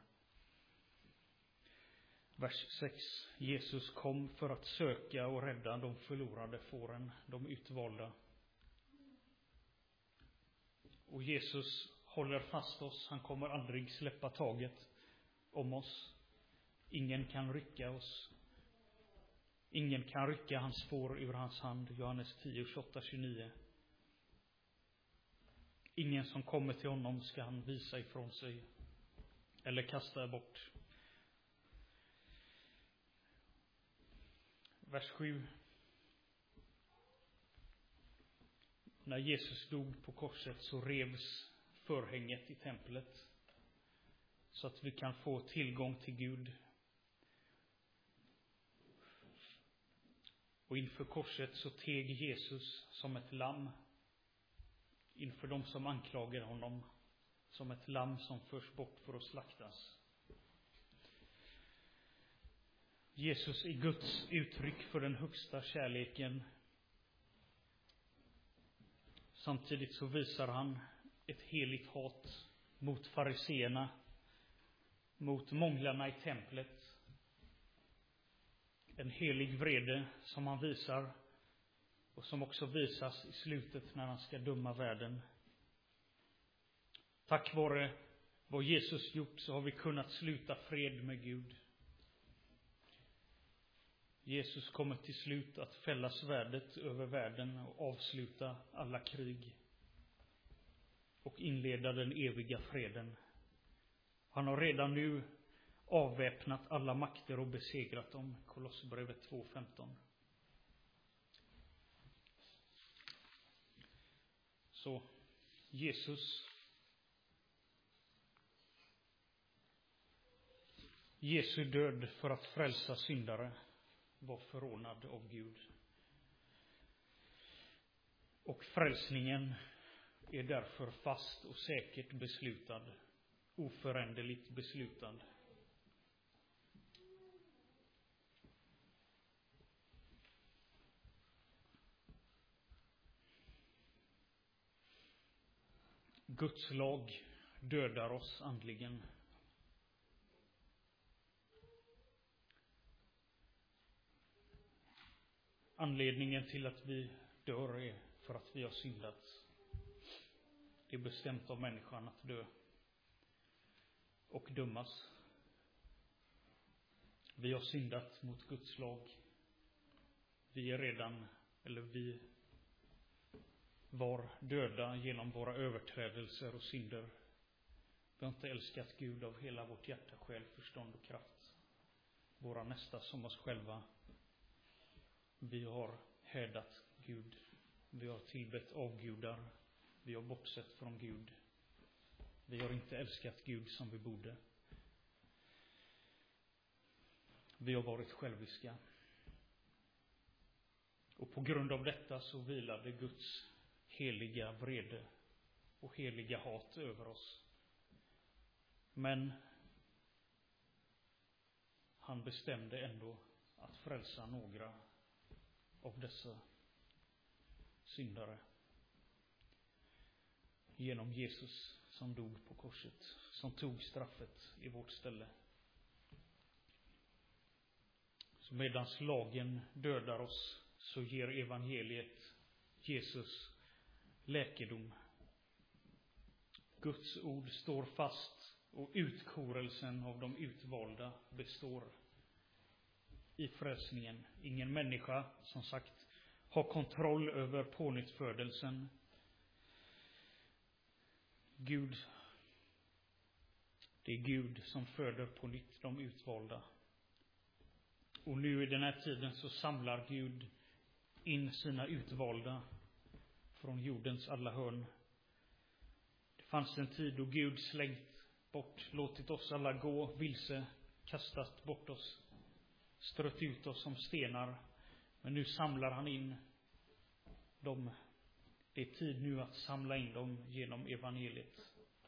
Vers sex. Jesus kom för att söka och rädda de förlorade fåren, de utvalda. Och Jesus håller fast oss. Han kommer aldrig släppa taget om oss. Ingen kan rycka oss. Ingen kan rycka hans får ur hans hand. Johannes tio tjugoåtta tjugonio. Ingen som kommer till honom ska han visa ifrån sig eller kasta bort. Vers sju. När Jesus dog på korset så revs förhänget i templet, så att vi kan få tillgång till Gud. Och inför korset så teg Jesus som ett lamm inför de som anklagar honom, som ett lamm som förs bort för att slaktas. Jesus är Guds uttryck för den högsta kärleken. Samtidigt så visar han ett heligt hat mot fariseerna, mot månglarna i templet. En helig vrede som han visar, och som också visas i slutet när han ska döma världen. Tack vare vad Jesus gjort så har vi kunnat sluta fred med Gud. Jesus kommer till slut att fälla svärdet över världen och avsluta alla krig och inleda den eviga freden. Han har redan nu avväpnat alla makter och besegrat dem. Kolosserbrevet två femton. Så Jesus Jesu död för att frälsa syndare var förordnad av Gud. Och frälsningen är därför fast och säkert beslutad, oföränderligt beslutad. Guds lag dödar oss andligen. Anledningen till att vi dör är för att vi har syndat. Det är bestämt av människan att dö och dömas. Vi har syndat mot Guds lag. Vi är redan, eller vi var döda genom våra överträdelser och synder. Vi har inte älskat Gud av hela vårt hjärta, själ, förstånd och kraft. Våra nästa som oss själva. Vi har härdat Gud. Vi har tillbett avgudar. Vi har bortsett från Gud. Vi har inte älskat Gud som vi borde. Vi har varit själviska. Och på grund av detta så vilade Guds heliga vrede och heliga hat över oss. Men han bestämde ändå att frälsa några av dessa syndare genom Jesus som dog på korset, som tog straffet i vårt ställe. Så medans lagen dödar oss, så ger evangeliet Jesus läkedom. Guds ord står fast och utkorelsen av de utvalda består i frälsningen. Ingen människa, som sagt, har kontroll över pånyttfödelsen. Gud, det är Gud som föder på nytt de utvalda. Och nu i den här tiden så samlar Gud in sina utvalda från jordens alla hörn. Det fanns en tid då Gud slängt bort, låtit oss alla gå vilse, kastat bort oss, strött ut oss som stenar. Men nu samlar han in dem. Det är tid nu att samla in dem genom evangeliet.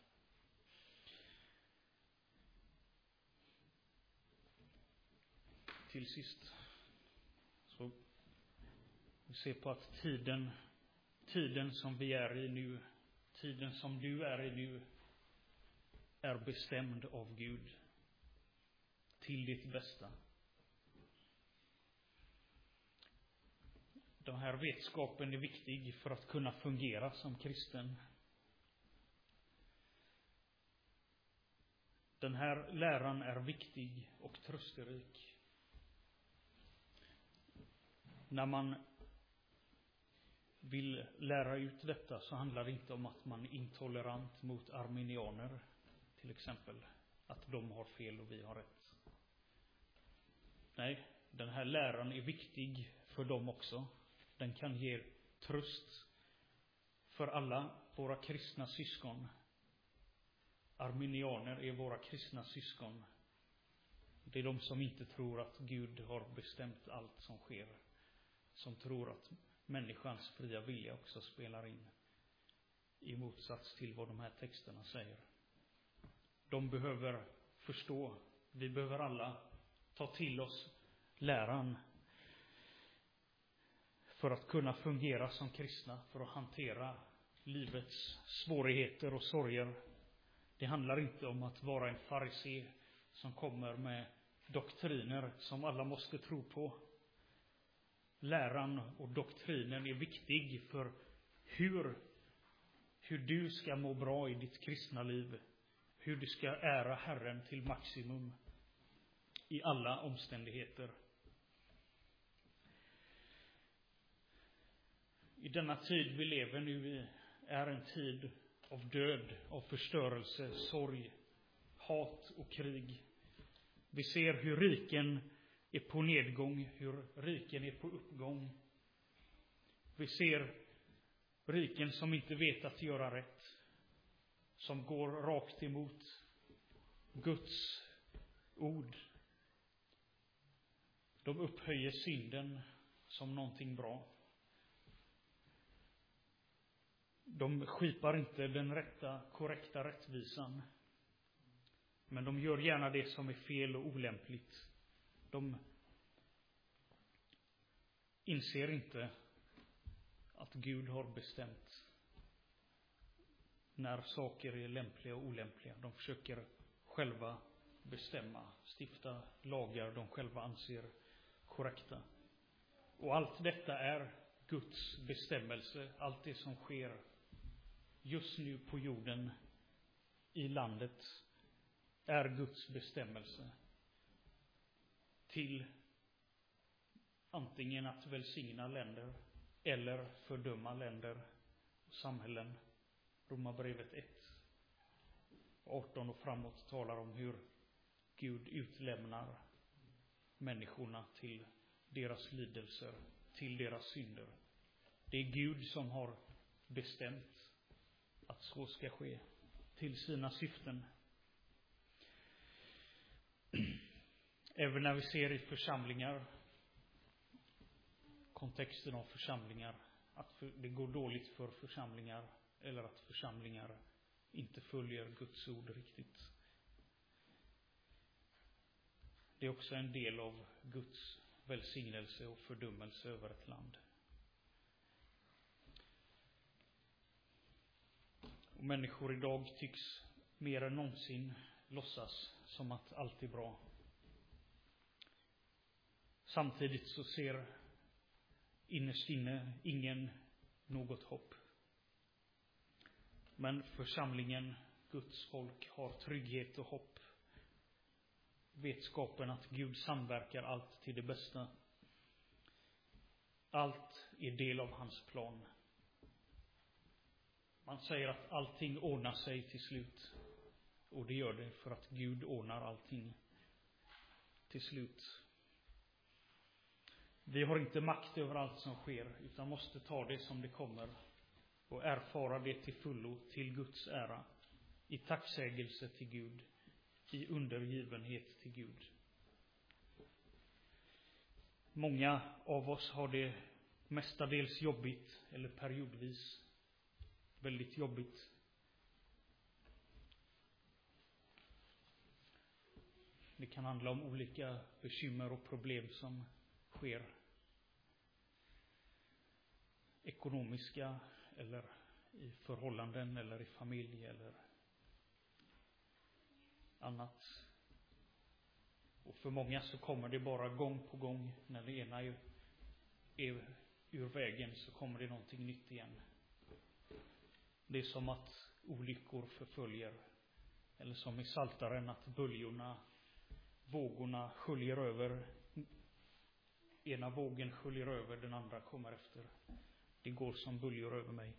Till sist så vi ser på att tiden, tiden som vi är i nu, tiden som du är i nu, är bestämd av Gud till ditt bästa. Den här vetskapen är viktig för att kunna fungera som kristen. Den här läran är viktig och trösterik. När man vill lära ut detta så handlar det inte om att man är intolerant mot arminianer, till exempel. Att de har fel och vi har rätt. Nej, den här läran är viktig för dem också. Den kan ge tröst för alla våra kristna syskon. Arminianer är våra kristna syskon. Det är de som inte tror att Gud har bestämt allt som sker. Som tror att människans fria vilja också spelar in. I motsats till vad de här texterna säger. De behöver förstå. Vi behöver alla ta till oss läran. För att kunna fungera som kristna. För att hantera livets svårigheter och sorger. Det handlar inte om att vara en farisé som kommer med doktriner som alla måste tro på. Läran och doktrinen är viktig för hur, hur du ska må bra i ditt kristna liv. Hur du ska ära Herren till maximum i alla omständigheter. I denna tid vi lever nu i är en tid av död, av förstörelse, sorg, hat och krig. Vi ser hur riken är på nedgång, hur riken är på uppgång. Vi ser riken som inte vet att göra rätt, som går rakt emot Guds ord. De upphöjer synden som någonting bra. De skipar inte den rätta, korrekta rättvisan. Men de gör gärna det som är fel och olämpligt. De inser inte att Gud har bestämt när saker är lämpliga och olämpliga. De försöker själva bestämma, stifta lagar de själva anser korrekta. Och allt detta är Guds bestämmelse. Allt det som sker just nu på jorden, i landet, är Guds bestämmelse. Till antingen att välsigna länder eller fördöma länder och samhällen. Romarbrevet ett, arton och framåt talar om hur Gud utlämnar människorna till deras lidelser, till deras synder. Det är Gud som har bestämt att så ska ske till sina syften. Även när vi ser i församlingar, kontexten av församlingar, att för, det går dåligt för församlingar eller att församlingar inte följer Guds ord riktigt. Det är också en del av Guds välsignelse och fördömelse över ett land. Och människor idag tycks mer än någonsin låtsas som att allt är bra. Samtidigt så ser innerst inne ingen något hopp. Men församlingen, Guds folk, har trygghet och hopp. Vetskapen att Gud samverkar allt till det bästa. Allt är del av hans plan. Man säger att allting ordnar sig till slut. Och det gör det för att Gud ordnar allting till slut. Vi har inte makt över allt som sker, utan måste ta det som det kommer och erfara det till fullo till Guds ära, i tacksägelse till Gud, i undergivenhet till Gud. Många av oss har det mestadels jobbigt, eller periodvis väldigt jobbigt. Det kan handla om olika bekymmer och problem som sker. Ekonomiska eller i förhållanden eller i familj eller annat. Och för många så kommer det bara gång på gång. När det ena är, är ur vägen så kommer det någonting nytt igen. Det är som att olyckor förföljer. Eller som i Psaltaren att böljorna, vågorna sköljer över. Ena vågen sköljer över, den andra kommer efter. Det går som böljor över mig.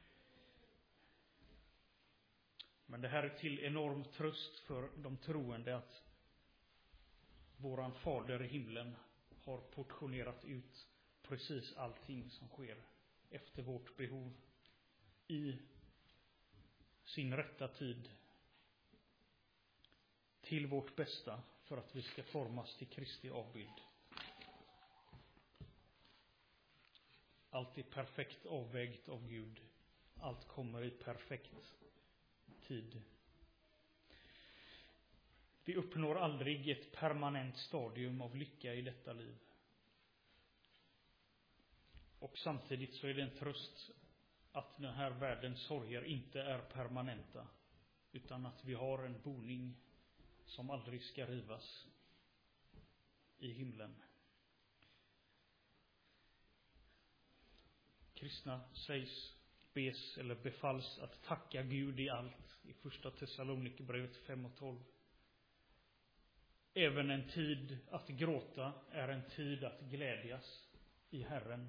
Men det här är till enorm tröst för de troende att våran fader i himlen har portionerat ut precis allting som sker efter vårt behov i sin rätta tid till vårt bästa för att vi ska formas till Kristi avbild. Allt är perfekt avvägt av Gud. Allt kommer i perfekt tid. Vi uppnår aldrig ett permanent stadium av lycka i detta liv. Och samtidigt så är det en tröst att den här världens sorger inte är permanenta, utan att vi har en boning som aldrig ska rivas i himlen. Kristna sägs, bes eller befalls att tacka Gud i allt i första Thessalonikerbrevet fem och tolv. Även en tid att gråta är en tid att glädjas i Herren.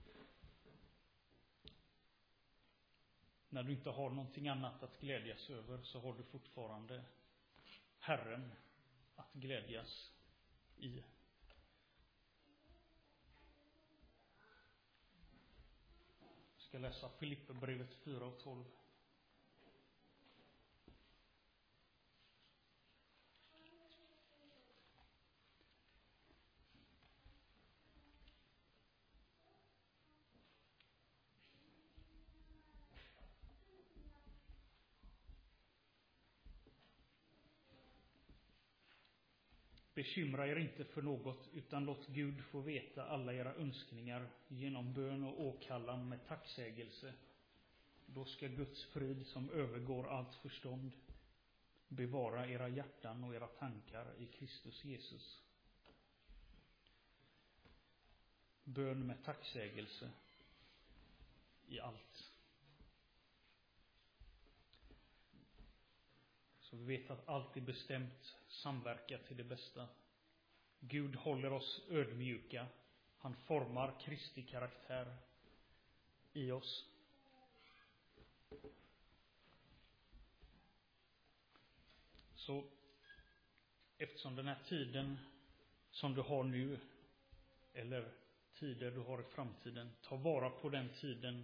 När du inte har någonting annat att glädjas över så har du fortfarande Herren att glädjas i. Jag ska läsa Filipperbrevet fyra och tolv. Bekymra er inte för något, utan låt Gud få veta alla era önskningar genom bön och åkallan med tacksägelse. Då ska Guds frid som övergår allt förstånd bevara era hjärtan och era tankar i Kristus Jesus. Bön med tacksägelse i allt. Så vi vet att allt är bestämt samverka till det bästa. Gud håller oss ödmjuka. Han formar Kristi karaktär i oss. Så eftersom den här tiden som du har nu, eller tider du har i framtiden, ta vara på den tiden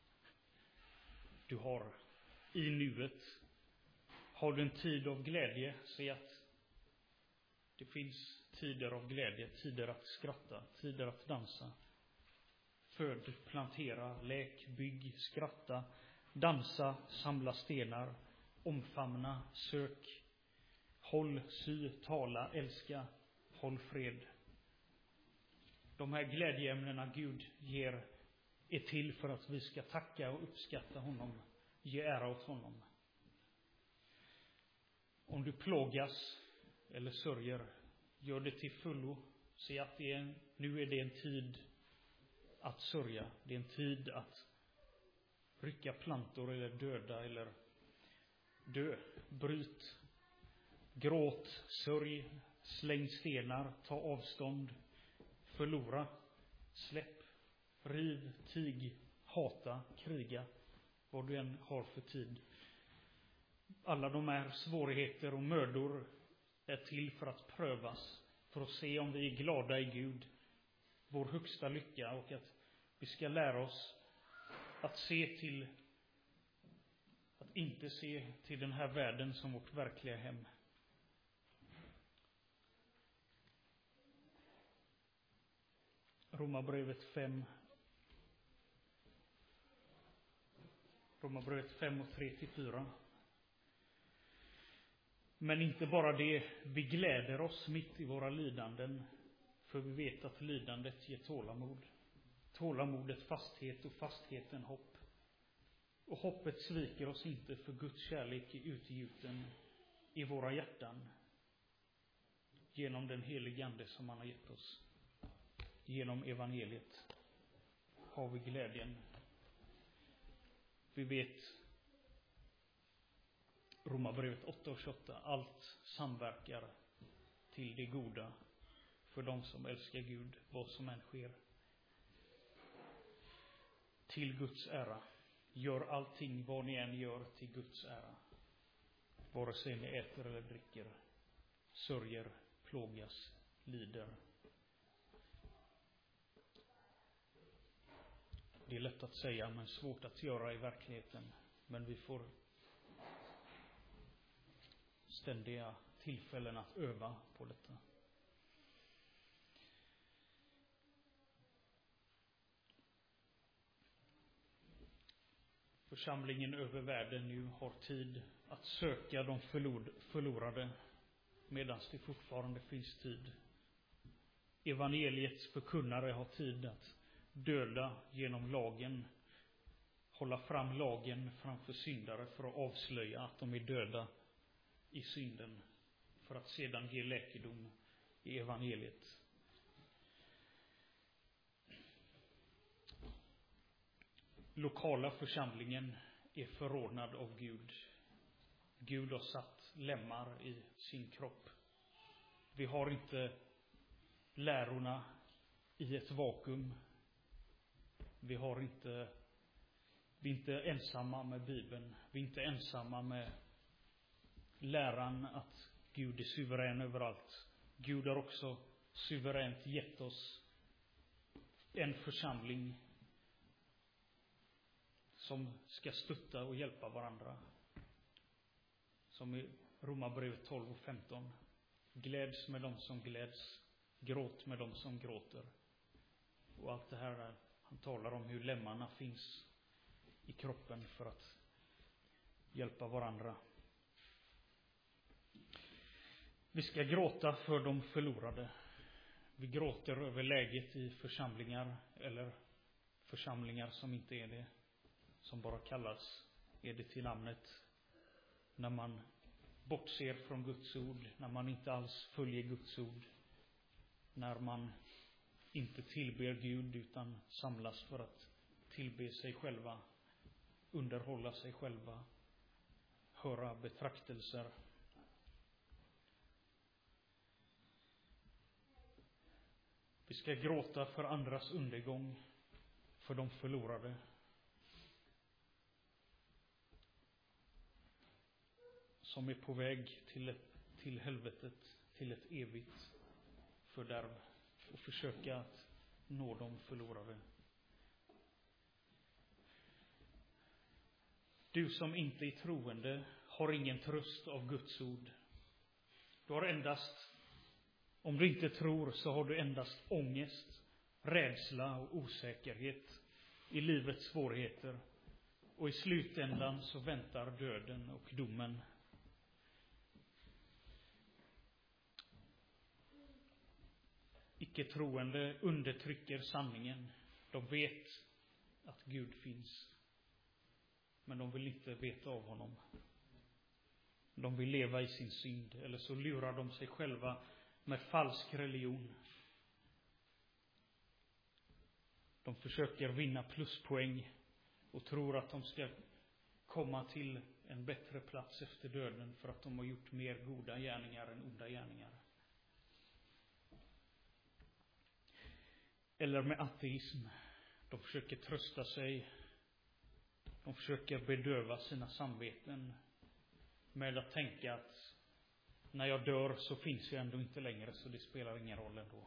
du har i nuet. Har du en tid av glädje, se att det finns tider av glädje, tider att skratta, tider att dansa. föd, plantera, läk, bygg, skratta, dansa, samla stenar, omfamna, sök, håll, sy, tala, älska, håll fred. De här glädjeämnena Gud ger är till för att vi ska tacka och uppskatta honom, ge ära åt honom. Om du plågas eller sörjer, gör det till fullo. Se att det är, nu är det en tid att sörja. Det är en tid att rycka plantor eller döda eller dö. Bryt, gråt, sörj, släng stenar, ta avstånd, förlora, släpp, riv, tig, hata, kriga, vad du än har för tid. Alla de här svårigheter och mödor är till för att prövas, för att se om vi är glada i Gud, vår högsta lycka, och att vi ska lära oss att se till, att inte se till den här världen som vårt verkliga hem. Romarbrevet fem Romarbrevet fem och tre till fyra. Men inte bara det, vi gläder oss mitt i våra lidanden, för vi vet att lidandet ger tålamod. Tålamodet fasthet och fastheten hopp. Och hoppet sviker oss inte, för Guds kärlek är utgjuten i våra hjärtan genom den helige Ande som han har gett oss. Genom evangeliet har vi glädjen. Vi vet Romarbrevet åtta och tjugoåtta, allt samverkar till det goda för de som älskar Gud, vad som än sker. Till Guds ära. Gör allting, vad ni än gör, till Guds ära. Vare sig ni äter eller dricker, sörjer, plågas, lider. Det är lätt att säga, men svårt att göra i verkligheten. Men vi får ständiga tillfällen att öva på detta. Församlingen över världen nu har tid att söka de förlorade medan det fortfarande finns tid. Evangeliets förkunnare har tid att döda genom lagen, hålla fram lagen framför syndare för att avslöja att de är döda i synden, för att sedan ge läkedom i evangeliet. Lokala församlingen är förordnad av Gud. Gud har satt lemmar i sin kropp. Vi har inte lärorna i ett vakuum. Vi har inte, vi är inte ensamma med Bibeln. Vi är inte ensamma med läran att Gud är suverän överallt. Gud har också suveränt gett oss en församling som ska stötta och hjälpa varandra. Som i Romarbrevet tolv och femton. Gläds med dem som gläds. Gråt med dem som gråter. Och allt det här där. Han talar om hur lemmarna finns i kroppen för att hjälpa varandra. Vi ska gråta för de förlorade. Vi gråter över läget i församlingar eller församlingar som inte är det. Som bara kallas, är det till namnet. När man bortser från Guds ord, när man inte alls följer Guds ord. När man inte tillber Gud utan samlas för att tillbe sig själva, underhålla sig själva, höra betraktelser. Vi ska gråta för andras undergång, för de förlorade. Som är på väg till, ett, till helvetet, till ett evigt fördärv. Och försöka att nå de förlorade. Du som inte är troende har ingen tröst av Guds ord. Du har endast, om du inte tror så har du endast ångest rädsla och osäkerhet i livets svårigheter. Och i slutändan så väntar döden och domen. Icke-troende undertrycker sanningen. De vet att Gud finns. Men de vill inte veta av honom. De vill leva i sin synd. Eller så lurar de sig själva med falsk religion. De försöker vinna pluspoäng och tror att de ska komma till en bättre plats efter döden för att de har gjort mer goda gärningar än onda gärningar. Eller med ateism. De försöker trösta sig. De försöker bedöva sina samveten med att tänka att när jag dör så finns jag ändå inte längre, så det spelar ingen roll ändå.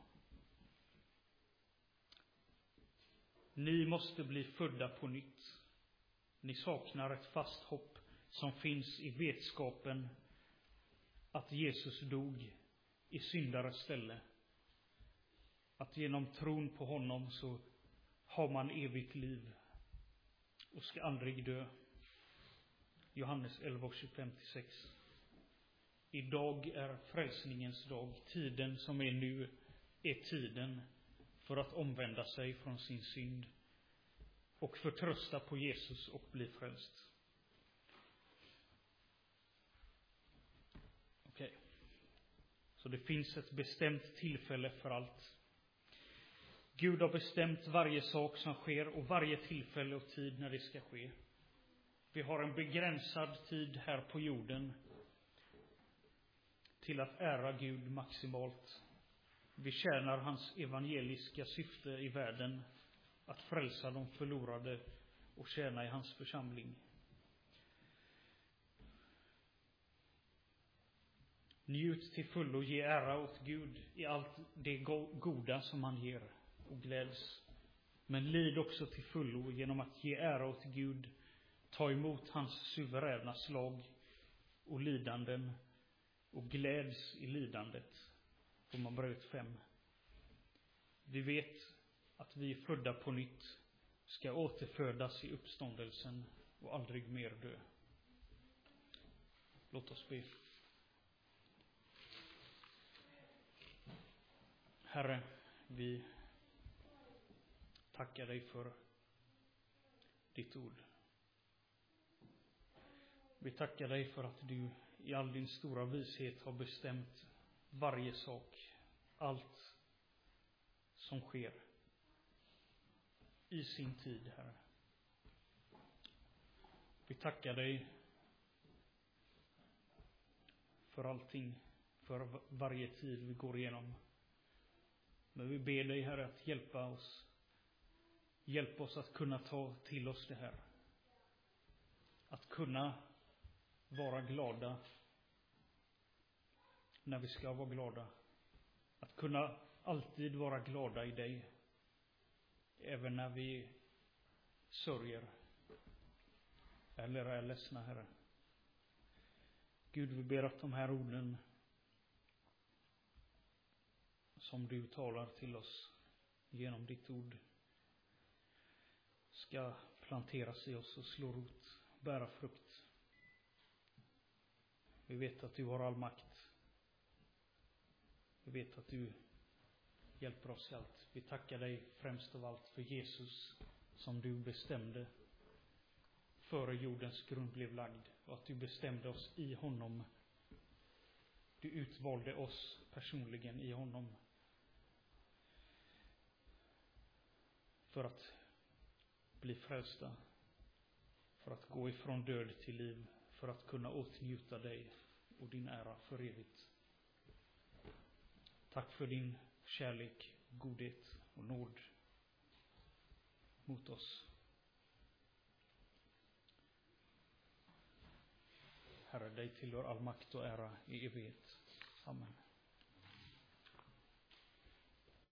Ni måste bli födda på nytt. Ni saknar ett fast hopp som finns i vetskapen att Jesus dog i syndares ställe. Att genom tron på honom så har man evigt liv och ska aldrig dö. Johannes elva, tjugofem till sex. Idag är frälsningens dag. Tiden som är nu är tiden för att omvända sig från sin synd och förtrösta på Jesus och bli frälst. Okej. Okay. Så det finns ett bestämt tillfälle för allt. Gud har bestämt varje sak som sker och varje tillfälle och tid när det ska ske. Vi har en begränsad tid här på jorden till att ära Gud maximalt. Vi tjänar hans evangeliska syfte i världen, att frälsa de förlorade och tjäna i hans församling. Njut till fullo, ge ära åt Gud i allt det goda som han ger och gläds. Men lid också till fullo genom att ge ära åt Gud, ta emot hans suveräna slag och lidanden och gläds i lidandet. Romarbrevet fem. Vi vet att vi är födda på nytt, ska återfödas i uppståndelsen och aldrig mer dö. Låt oss be. Herre, vi tackar dig för ditt ord. Vi tackar dig för att du i all din stora vishet har bestämt varje sak, allt som sker i sin tid, Herre. Vi tackar dig för allting, för varje tid vi går igenom. Men vi ber dig, Herre, att hjälpa oss. Hjälp oss att kunna ta till oss det här. Att kunna vara glada när vi ska vara glada. Att kunna alltid vara glada i dig. Även när vi sörjer eller är ledsna, Herre. Gud, vi ber att de här orden som du talar till oss genom ditt ord ska planteras i oss och slå rot, bära frukt. Vi vet att du har all makt. Vi vet att du hjälper oss i allt. Vi tackar dig främst av allt för Jesus som du bestämde före jordens grund blev lagd. Och att du bestämde oss i honom. Du utvalde oss personligen i honom. För att bli frälsta. För att gå ifrån död till liv. För att kunna åtnjuta dig och din ära för evigt. Tack för din kärlek, godhet och nåd mot oss. Herre, dig tillhör all makt och ära i evighet. Amen.